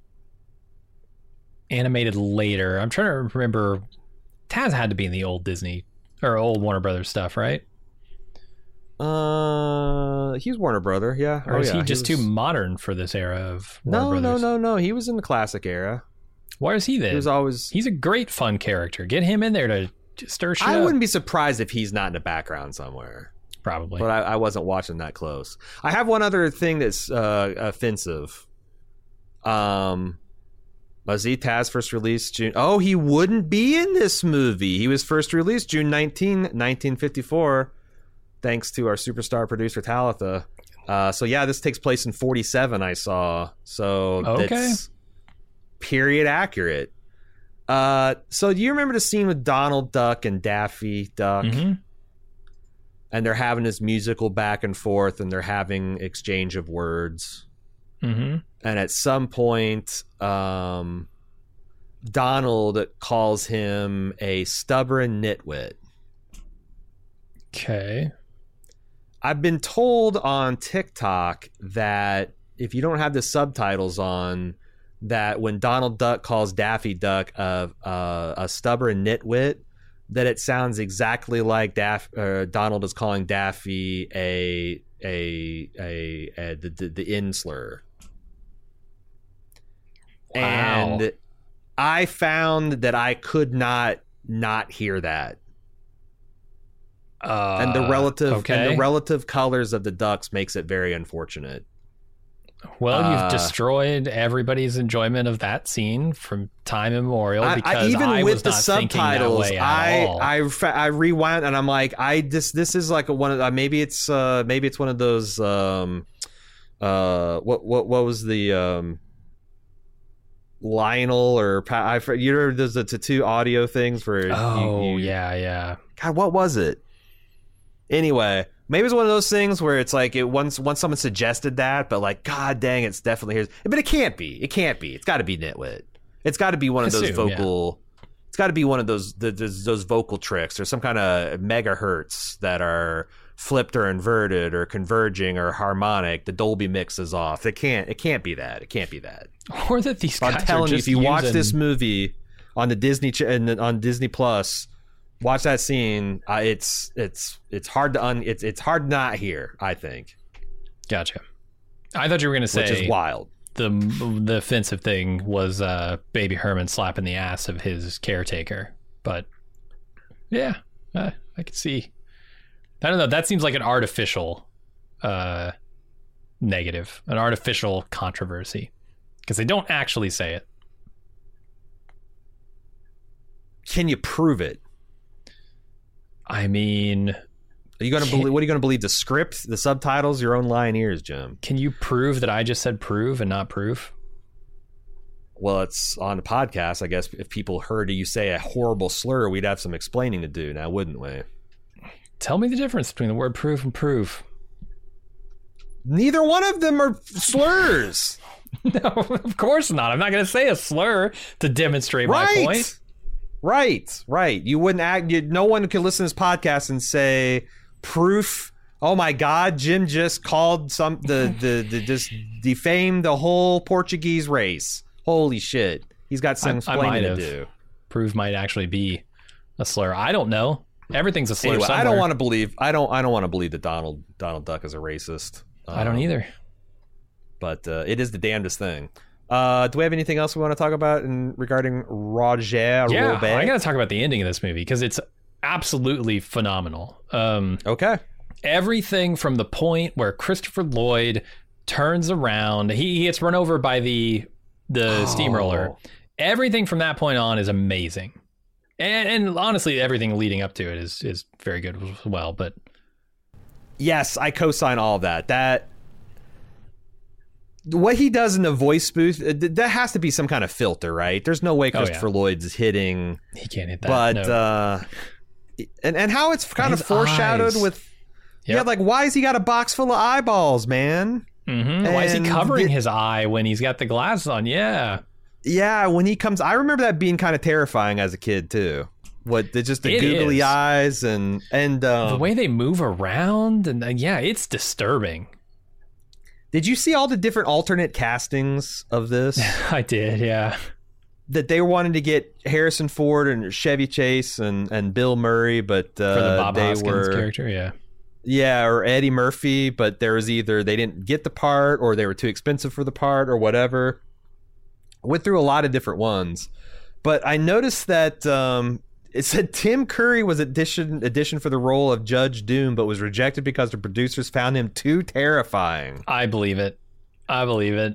[SPEAKER 2] animated later. I'm trying to remember. Taz had to be in the old Disney or old Warner Brothers stuff, right?
[SPEAKER 3] Uh, he's Warner Brother, yeah.
[SPEAKER 2] Or
[SPEAKER 3] oh,
[SPEAKER 2] is
[SPEAKER 3] yeah.
[SPEAKER 2] he just
[SPEAKER 3] he was...
[SPEAKER 2] too modern for this era of Warner
[SPEAKER 3] no,
[SPEAKER 2] Brothers?
[SPEAKER 3] No, no, no. He was in the classic era.
[SPEAKER 2] Why is he then?
[SPEAKER 3] He was always.
[SPEAKER 2] He's a great fun character. Get him in there to stir shit
[SPEAKER 3] I
[SPEAKER 2] up.
[SPEAKER 3] wouldn't be surprised if he's not in the background somewhere.
[SPEAKER 2] Probably,
[SPEAKER 3] but I, I wasn't watching that close. I have one other thing that's uh, offensive. Um. Was he Taz first released June? Oh, he wouldn't be in this movie. He was first released June nineteenth, nineteen fifty-four, thanks to our superstar producer Talitha. Uh, so yeah, this takes place in forty-seven. I saw. So
[SPEAKER 2] okay.
[SPEAKER 3] That's period accurate. Uh, so do you remember the scene with Donald Duck and Daffy Duck?
[SPEAKER 2] Mm-hmm.
[SPEAKER 3] And they're having this musical back and forth, and they're having exchange of words.
[SPEAKER 2] Mm-hmm.
[SPEAKER 3] And at some point, um, Donald calls him a stubborn nitwit.
[SPEAKER 2] Okay.
[SPEAKER 3] I've been told on TikTok that if you don't have the subtitles on, that when Donald Duck calls Daffy Duck a, a, a stubborn nitwit, that it sounds exactly like Daff, uh, Donald is calling Daffy a a a, a the, the the in slur. Wow. And I found that I could not not hear that.
[SPEAKER 2] Uh,
[SPEAKER 3] and the relative
[SPEAKER 2] okay.
[SPEAKER 3] and the relative colors of the ducks makes it very unfortunate.
[SPEAKER 2] Well, you've
[SPEAKER 3] uh,
[SPEAKER 2] destroyed everybody's enjoyment of that scene from time immemorial because
[SPEAKER 3] I, I, even
[SPEAKER 2] I
[SPEAKER 3] with
[SPEAKER 2] was
[SPEAKER 3] the
[SPEAKER 2] not
[SPEAKER 3] subtitles,
[SPEAKER 2] thinking that way at
[SPEAKER 3] I,
[SPEAKER 2] all.
[SPEAKER 3] I I rewound and I'm like, I this this is like a one of uh, maybe it's uh, maybe it's one of those um uh what what what was the um Lionel or I you know there's the Tattoo audio things where
[SPEAKER 2] oh
[SPEAKER 3] you, you,
[SPEAKER 2] yeah yeah
[SPEAKER 3] God, what was it? Anyway, maybe it's one of those things where it's like it once once someone suggested that, but like, God dang, it's definitely here. But it can't be. It can't be. It's got to be nitwit. It's got to be one of those
[SPEAKER 2] Assume,
[SPEAKER 3] vocal. Yeah. It's got to be one of those the, those those vocal tricks or some kind of megahertz that are flipped or inverted or converging or harmonic. The Dolby mix is off. It can't. It can't be that. It can't be that.
[SPEAKER 2] Or that these guys
[SPEAKER 3] I'm telling
[SPEAKER 2] are
[SPEAKER 3] you,
[SPEAKER 2] just
[SPEAKER 3] if you
[SPEAKER 2] using...
[SPEAKER 3] watch this movie on the Disney ch- on Disney Plus. Watch that scene. Uh, it's it's it's hard to un. It's it's hard not here. I think.
[SPEAKER 2] Gotcha. I thought you were going to say,
[SPEAKER 3] which is wild.
[SPEAKER 2] The the offensive thing was uh, Baby Herman slapping the ass of his caretaker, but yeah, uh, I could see. I don't know. That seems like an artificial uh, negative, an artificial controversy, because they don't actually say it.
[SPEAKER 3] Can you prove it?
[SPEAKER 2] I mean,
[SPEAKER 3] are you going to believe? What are you going to believe? The script, the subtitles, your own lying ears, Jim?
[SPEAKER 2] Can you prove that I just said prove and not proof?
[SPEAKER 3] Well, it's on the podcast. I guess if people heard you say a horrible slur, we'd have some explaining to do now, wouldn't we?
[SPEAKER 2] Tell me the difference between the word proof and prove.
[SPEAKER 3] Neither one of them are slurs.
[SPEAKER 2] No, of course not. I'm not going to say a slur to demonstrate
[SPEAKER 3] right.
[SPEAKER 2] my point.
[SPEAKER 3] Right, right. You wouldn't act. You, no one could listen to this podcast and say proof. Oh my God, Jim just called some the the, the just defamed the whole Portuguese race. Holy shit, he's got some explaining to do.
[SPEAKER 2] Proof might actually be a slur. I don't know. Everything's a slur.
[SPEAKER 3] Anyway,
[SPEAKER 2] somewhere.
[SPEAKER 3] I don't want to believe. I don't. I don't want to believe that Donald Donald Duck is a racist. Um,
[SPEAKER 2] I don't either.
[SPEAKER 3] But uh, it is the damnedest thing. Uh, do we have anything else we want to talk about in regarding Roger
[SPEAKER 2] Yeah,
[SPEAKER 3] Roubaix?
[SPEAKER 2] I got to talk about the ending of this movie because it's absolutely phenomenal. Um,
[SPEAKER 3] okay.
[SPEAKER 2] Everything from the point where Christopher Lloyd turns around, he, he gets run over by the the oh. steamroller. Everything from that point on is amazing, and, and honestly, everything leading up to it is is very good as well. But
[SPEAKER 3] yes, I co-sign all of that. That. What he does in the voice booth, that has to be some kind of filter, right? There's no way Christopher oh, yeah. Lloyd's hitting.
[SPEAKER 2] He can't hit that.
[SPEAKER 3] But,
[SPEAKER 2] no.
[SPEAKER 3] uh, and, and how it's kind
[SPEAKER 2] His
[SPEAKER 3] of foreshadowed
[SPEAKER 2] eyes.
[SPEAKER 3] with,
[SPEAKER 2] yep.
[SPEAKER 3] yeah, like, why has he got a box full of eyeballs, man?
[SPEAKER 2] Mm-hmm. Why is he covering the, his eye when he's got the glasses on? Yeah.
[SPEAKER 3] Yeah, when he comes, I remember that being kind of terrifying as a kid, too. What, just the
[SPEAKER 2] it
[SPEAKER 3] googly
[SPEAKER 2] is.
[SPEAKER 3] eyes and, and, um,
[SPEAKER 2] the way they move around. And uh, yeah, it's disturbing.
[SPEAKER 3] Did you see all the different alternate castings of this?
[SPEAKER 2] I did, yeah.
[SPEAKER 3] That they wanted to get Harrison Ford and Chevy Chase and, and Bill Murray, but uh,
[SPEAKER 2] for the Bob
[SPEAKER 3] they
[SPEAKER 2] Hoskins
[SPEAKER 3] were
[SPEAKER 2] character, yeah,
[SPEAKER 3] yeah, or Eddie Murphy, but there was either they didn't get the part or they were too expensive for the part or whatever. Went through a lot of different ones, but I noticed that um, it said Tim Curry was audition audition for the role of Judge Doom, but was rejected because the producers found him too terrifying.
[SPEAKER 2] I believe it. I believe it.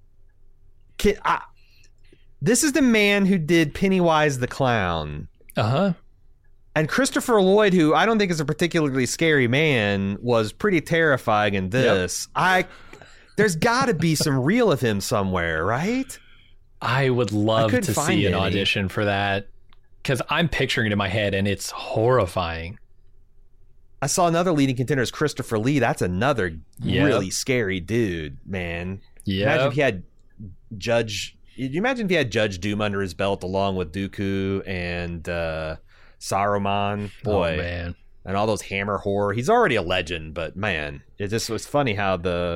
[SPEAKER 3] Can, I, this is the man who did Pennywise the Clown.
[SPEAKER 2] Uh-huh.
[SPEAKER 3] And Christopher Lloyd, who I don't think is a particularly scary man, was pretty terrifying in this. Yep. I there's got to be some reel of him somewhere, right?
[SPEAKER 2] I would love
[SPEAKER 3] I
[SPEAKER 2] to see an any. audition for that. Because I'm picturing it in my head, and it's horrifying.
[SPEAKER 3] I saw another leading contender is Christopher Lee. That's another
[SPEAKER 2] yep.
[SPEAKER 3] really scary dude, man.
[SPEAKER 2] Yeah.
[SPEAKER 3] Imagine if he had Judge. You imagine if he had Judge Doom under his belt, along with Dooku and uh, Saruman. Boy,
[SPEAKER 2] oh, man,
[SPEAKER 3] and all those Hammer horror. He's already a legend, but man, it just was funny how the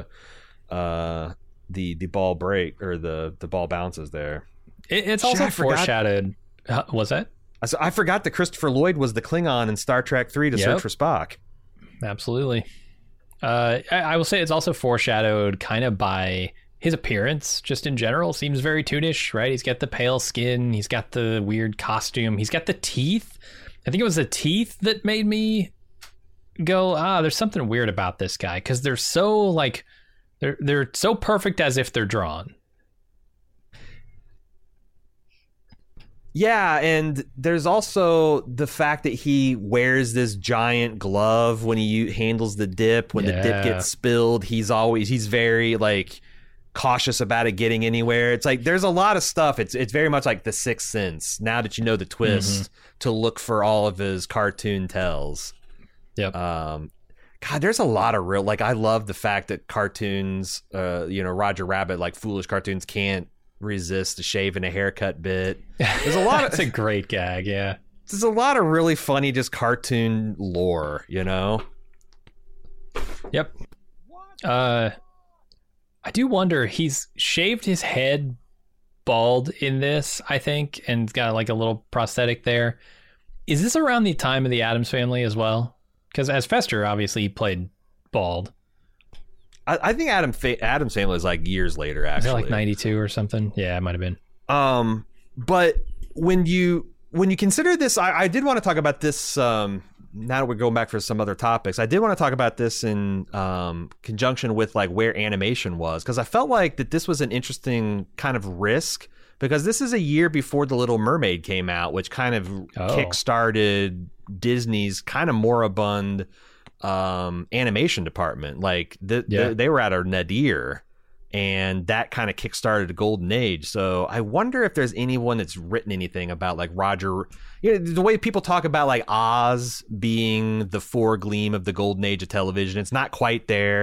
[SPEAKER 3] uh, the the ball break or the the ball bounces there.
[SPEAKER 2] It, it's also
[SPEAKER 3] Shit,
[SPEAKER 2] foreshadowed. Uh, was that?
[SPEAKER 3] So I forgot that Christopher Lloyd was the Klingon in Star Trek three to
[SPEAKER 2] yep.
[SPEAKER 3] search for Spock.
[SPEAKER 2] Absolutely. Uh, I, I will say it's also foreshadowed kind of by his appearance, just in general. Seems very Toonish, right? He's got the pale skin. He's got the weird costume. He's got the teeth. I think it was the teeth that made me go, ah, there's something weird about this guy. Because they're so, like, they're they're so perfect as if they're drawn.
[SPEAKER 3] Yeah, and there's also the fact that he wears this giant glove when he handles the dip. When
[SPEAKER 2] yeah.
[SPEAKER 3] the dip gets spilled, he's always he's very like cautious about it getting anywhere. It's like there's a lot of stuff. It's it's very much like The Sixth Sense. Now that you know the twist, mm-hmm. to look for all of his cartoon tells.
[SPEAKER 2] Yep.
[SPEAKER 3] Um, God, there's a lot of real like I love the fact that cartoons, uh, you know, Roger Rabbit, like foolish cartoons, can't resist a shave and a haircut bit. There's a lot of
[SPEAKER 2] That's a great gag, yeah.
[SPEAKER 3] There's a lot of really funny just cartoon lore, you know?
[SPEAKER 2] Yep. Uh I do wonder, he's shaved his head bald in this, I think, and got like a little prosthetic there. Is this around the time of the Addams Family as well? Because as Fester, obviously, he played bald.
[SPEAKER 3] I, I think Adam Fa- Addams Family is like years later, actually.
[SPEAKER 2] Is that like ninety-two or something? Yeah, it might have been.
[SPEAKER 3] Um, but when you when you consider this, I, I did want to talk about this. Um, now that we're going back for some other topics, I did want to talk about this in um, conjunction with like where animation was, because I felt like that this was an interesting kind of risk, because this is a year before The Little Mermaid came out, which kind of
[SPEAKER 2] oh.
[SPEAKER 3] kickstarted Disney's kind of moribund um animation department. Like the,
[SPEAKER 2] yeah.
[SPEAKER 3] the, they were at a nadir, and that kind of kickstarted a golden age. So I wonder if there's anyone that's written anything about like Roger, you know, the way people talk about like Oz being the foregleam of the golden age of television. It's not quite there.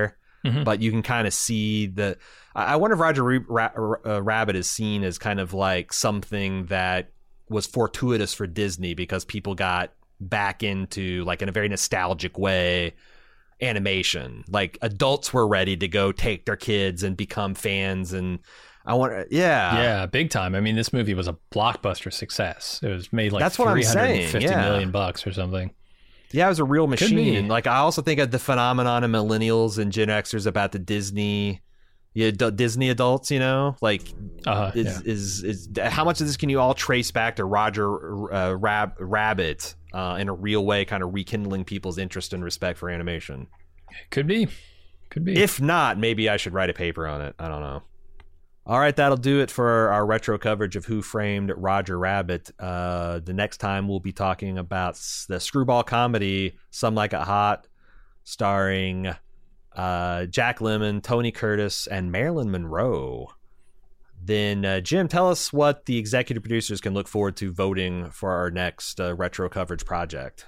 [SPEAKER 2] Mhm.
[SPEAKER 3] but you can kind of see the. I I wonder if Roger Re- Ra- uh, Rabbit is seen as kind of like something that was fortuitous for Disney because people got back into, like, in a very nostalgic way, animation. Like, adults were ready to go take their kids and become fans, and I want, yeah,
[SPEAKER 2] Yeah, big time. I mean, this movie was a blockbuster success. It was made like
[SPEAKER 3] That's what I'm
[SPEAKER 2] three hundred fifty
[SPEAKER 3] saying, yeah.
[SPEAKER 2] million bucks or something.
[SPEAKER 3] Yeah, it was a real
[SPEAKER 2] be.
[SPEAKER 3] machine. And like, I also think of the phenomenon of millennials and Gen Xers about the Disney, yeah, d- Disney adults. You know, like,
[SPEAKER 2] Uh-huh,
[SPEAKER 3] is,
[SPEAKER 2] yeah.
[SPEAKER 3] is is how much of this can you all trace back to Roger uh, Rab- Rabbit uh, in a real way, kind of rekindling people's interest and respect for animation?
[SPEAKER 2] Could be. Could be.
[SPEAKER 3] If not, maybe I should write a paper on it. I don't know. All right, that'll do it for our retro coverage of Who Framed Roger Rabbit. Uh, the next time we'll be talking about s- the screwball comedy Some Like It Hot, starring uh, Jack Lemmon, Tony Curtis, and Marilyn Monroe. Then, uh, Jim, tell us what the executive producers can look forward to voting for our next uh, retro coverage project.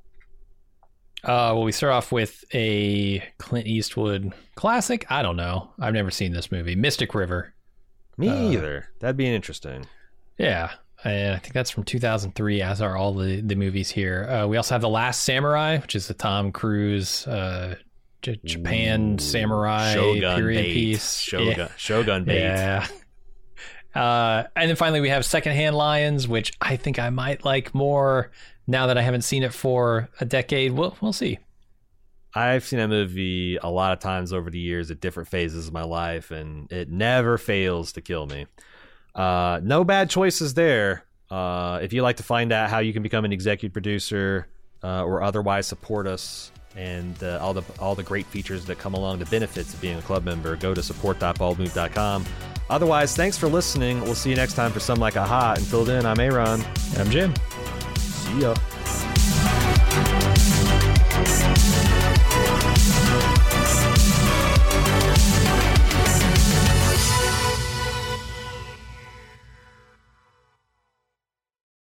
[SPEAKER 2] Uh, well, we start off with a Clint Eastwood classic. I don't know. I've never seen this movie. Mystic River.
[SPEAKER 3] Me
[SPEAKER 2] Uh,
[SPEAKER 3] either. That'd be interesting.
[SPEAKER 2] Yeah. And I think that's from two thousand three, as are all the, the movies here. Uh, we also have The Last Samurai, which is the Tom Cruise uh, J- Japan
[SPEAKER 3] Ooh,
[SPEAKER 2] samurai
[SPEAKER 3] Shogun
[SPEAKER 2] period
[SPEAKER 3] bait.
[SPEAKER 2] piece.
[SPEAKER 3] Shogun,
[SPEAKER 2] Yeah.
[SPEAKER 3] Shogun bait.
[SPEAKER 2] Yeah. Uh, and then finally we have Secondhand Lions, which I think I might like more now that I haven't seen it for a decade. We'll we'll see.
[SPEAKER 3] I've seen that movie a lot of times over the years at different phases of my life, and it never fails to kill me. Uh, no bad choices there. Uh, if you'd like to find out how you can become an executive producer uh, or otherwise support us and uh, all the all the great features that come along, the benefits of being a club member, go to support dot bald move dot com. Otherwise, thanks for listening. We'll see you next time for Some Like a Hot. Until then, I'm Aaron.
[SPEAKER 2] And I'm Jim.
[SPEAKER 3] See ya.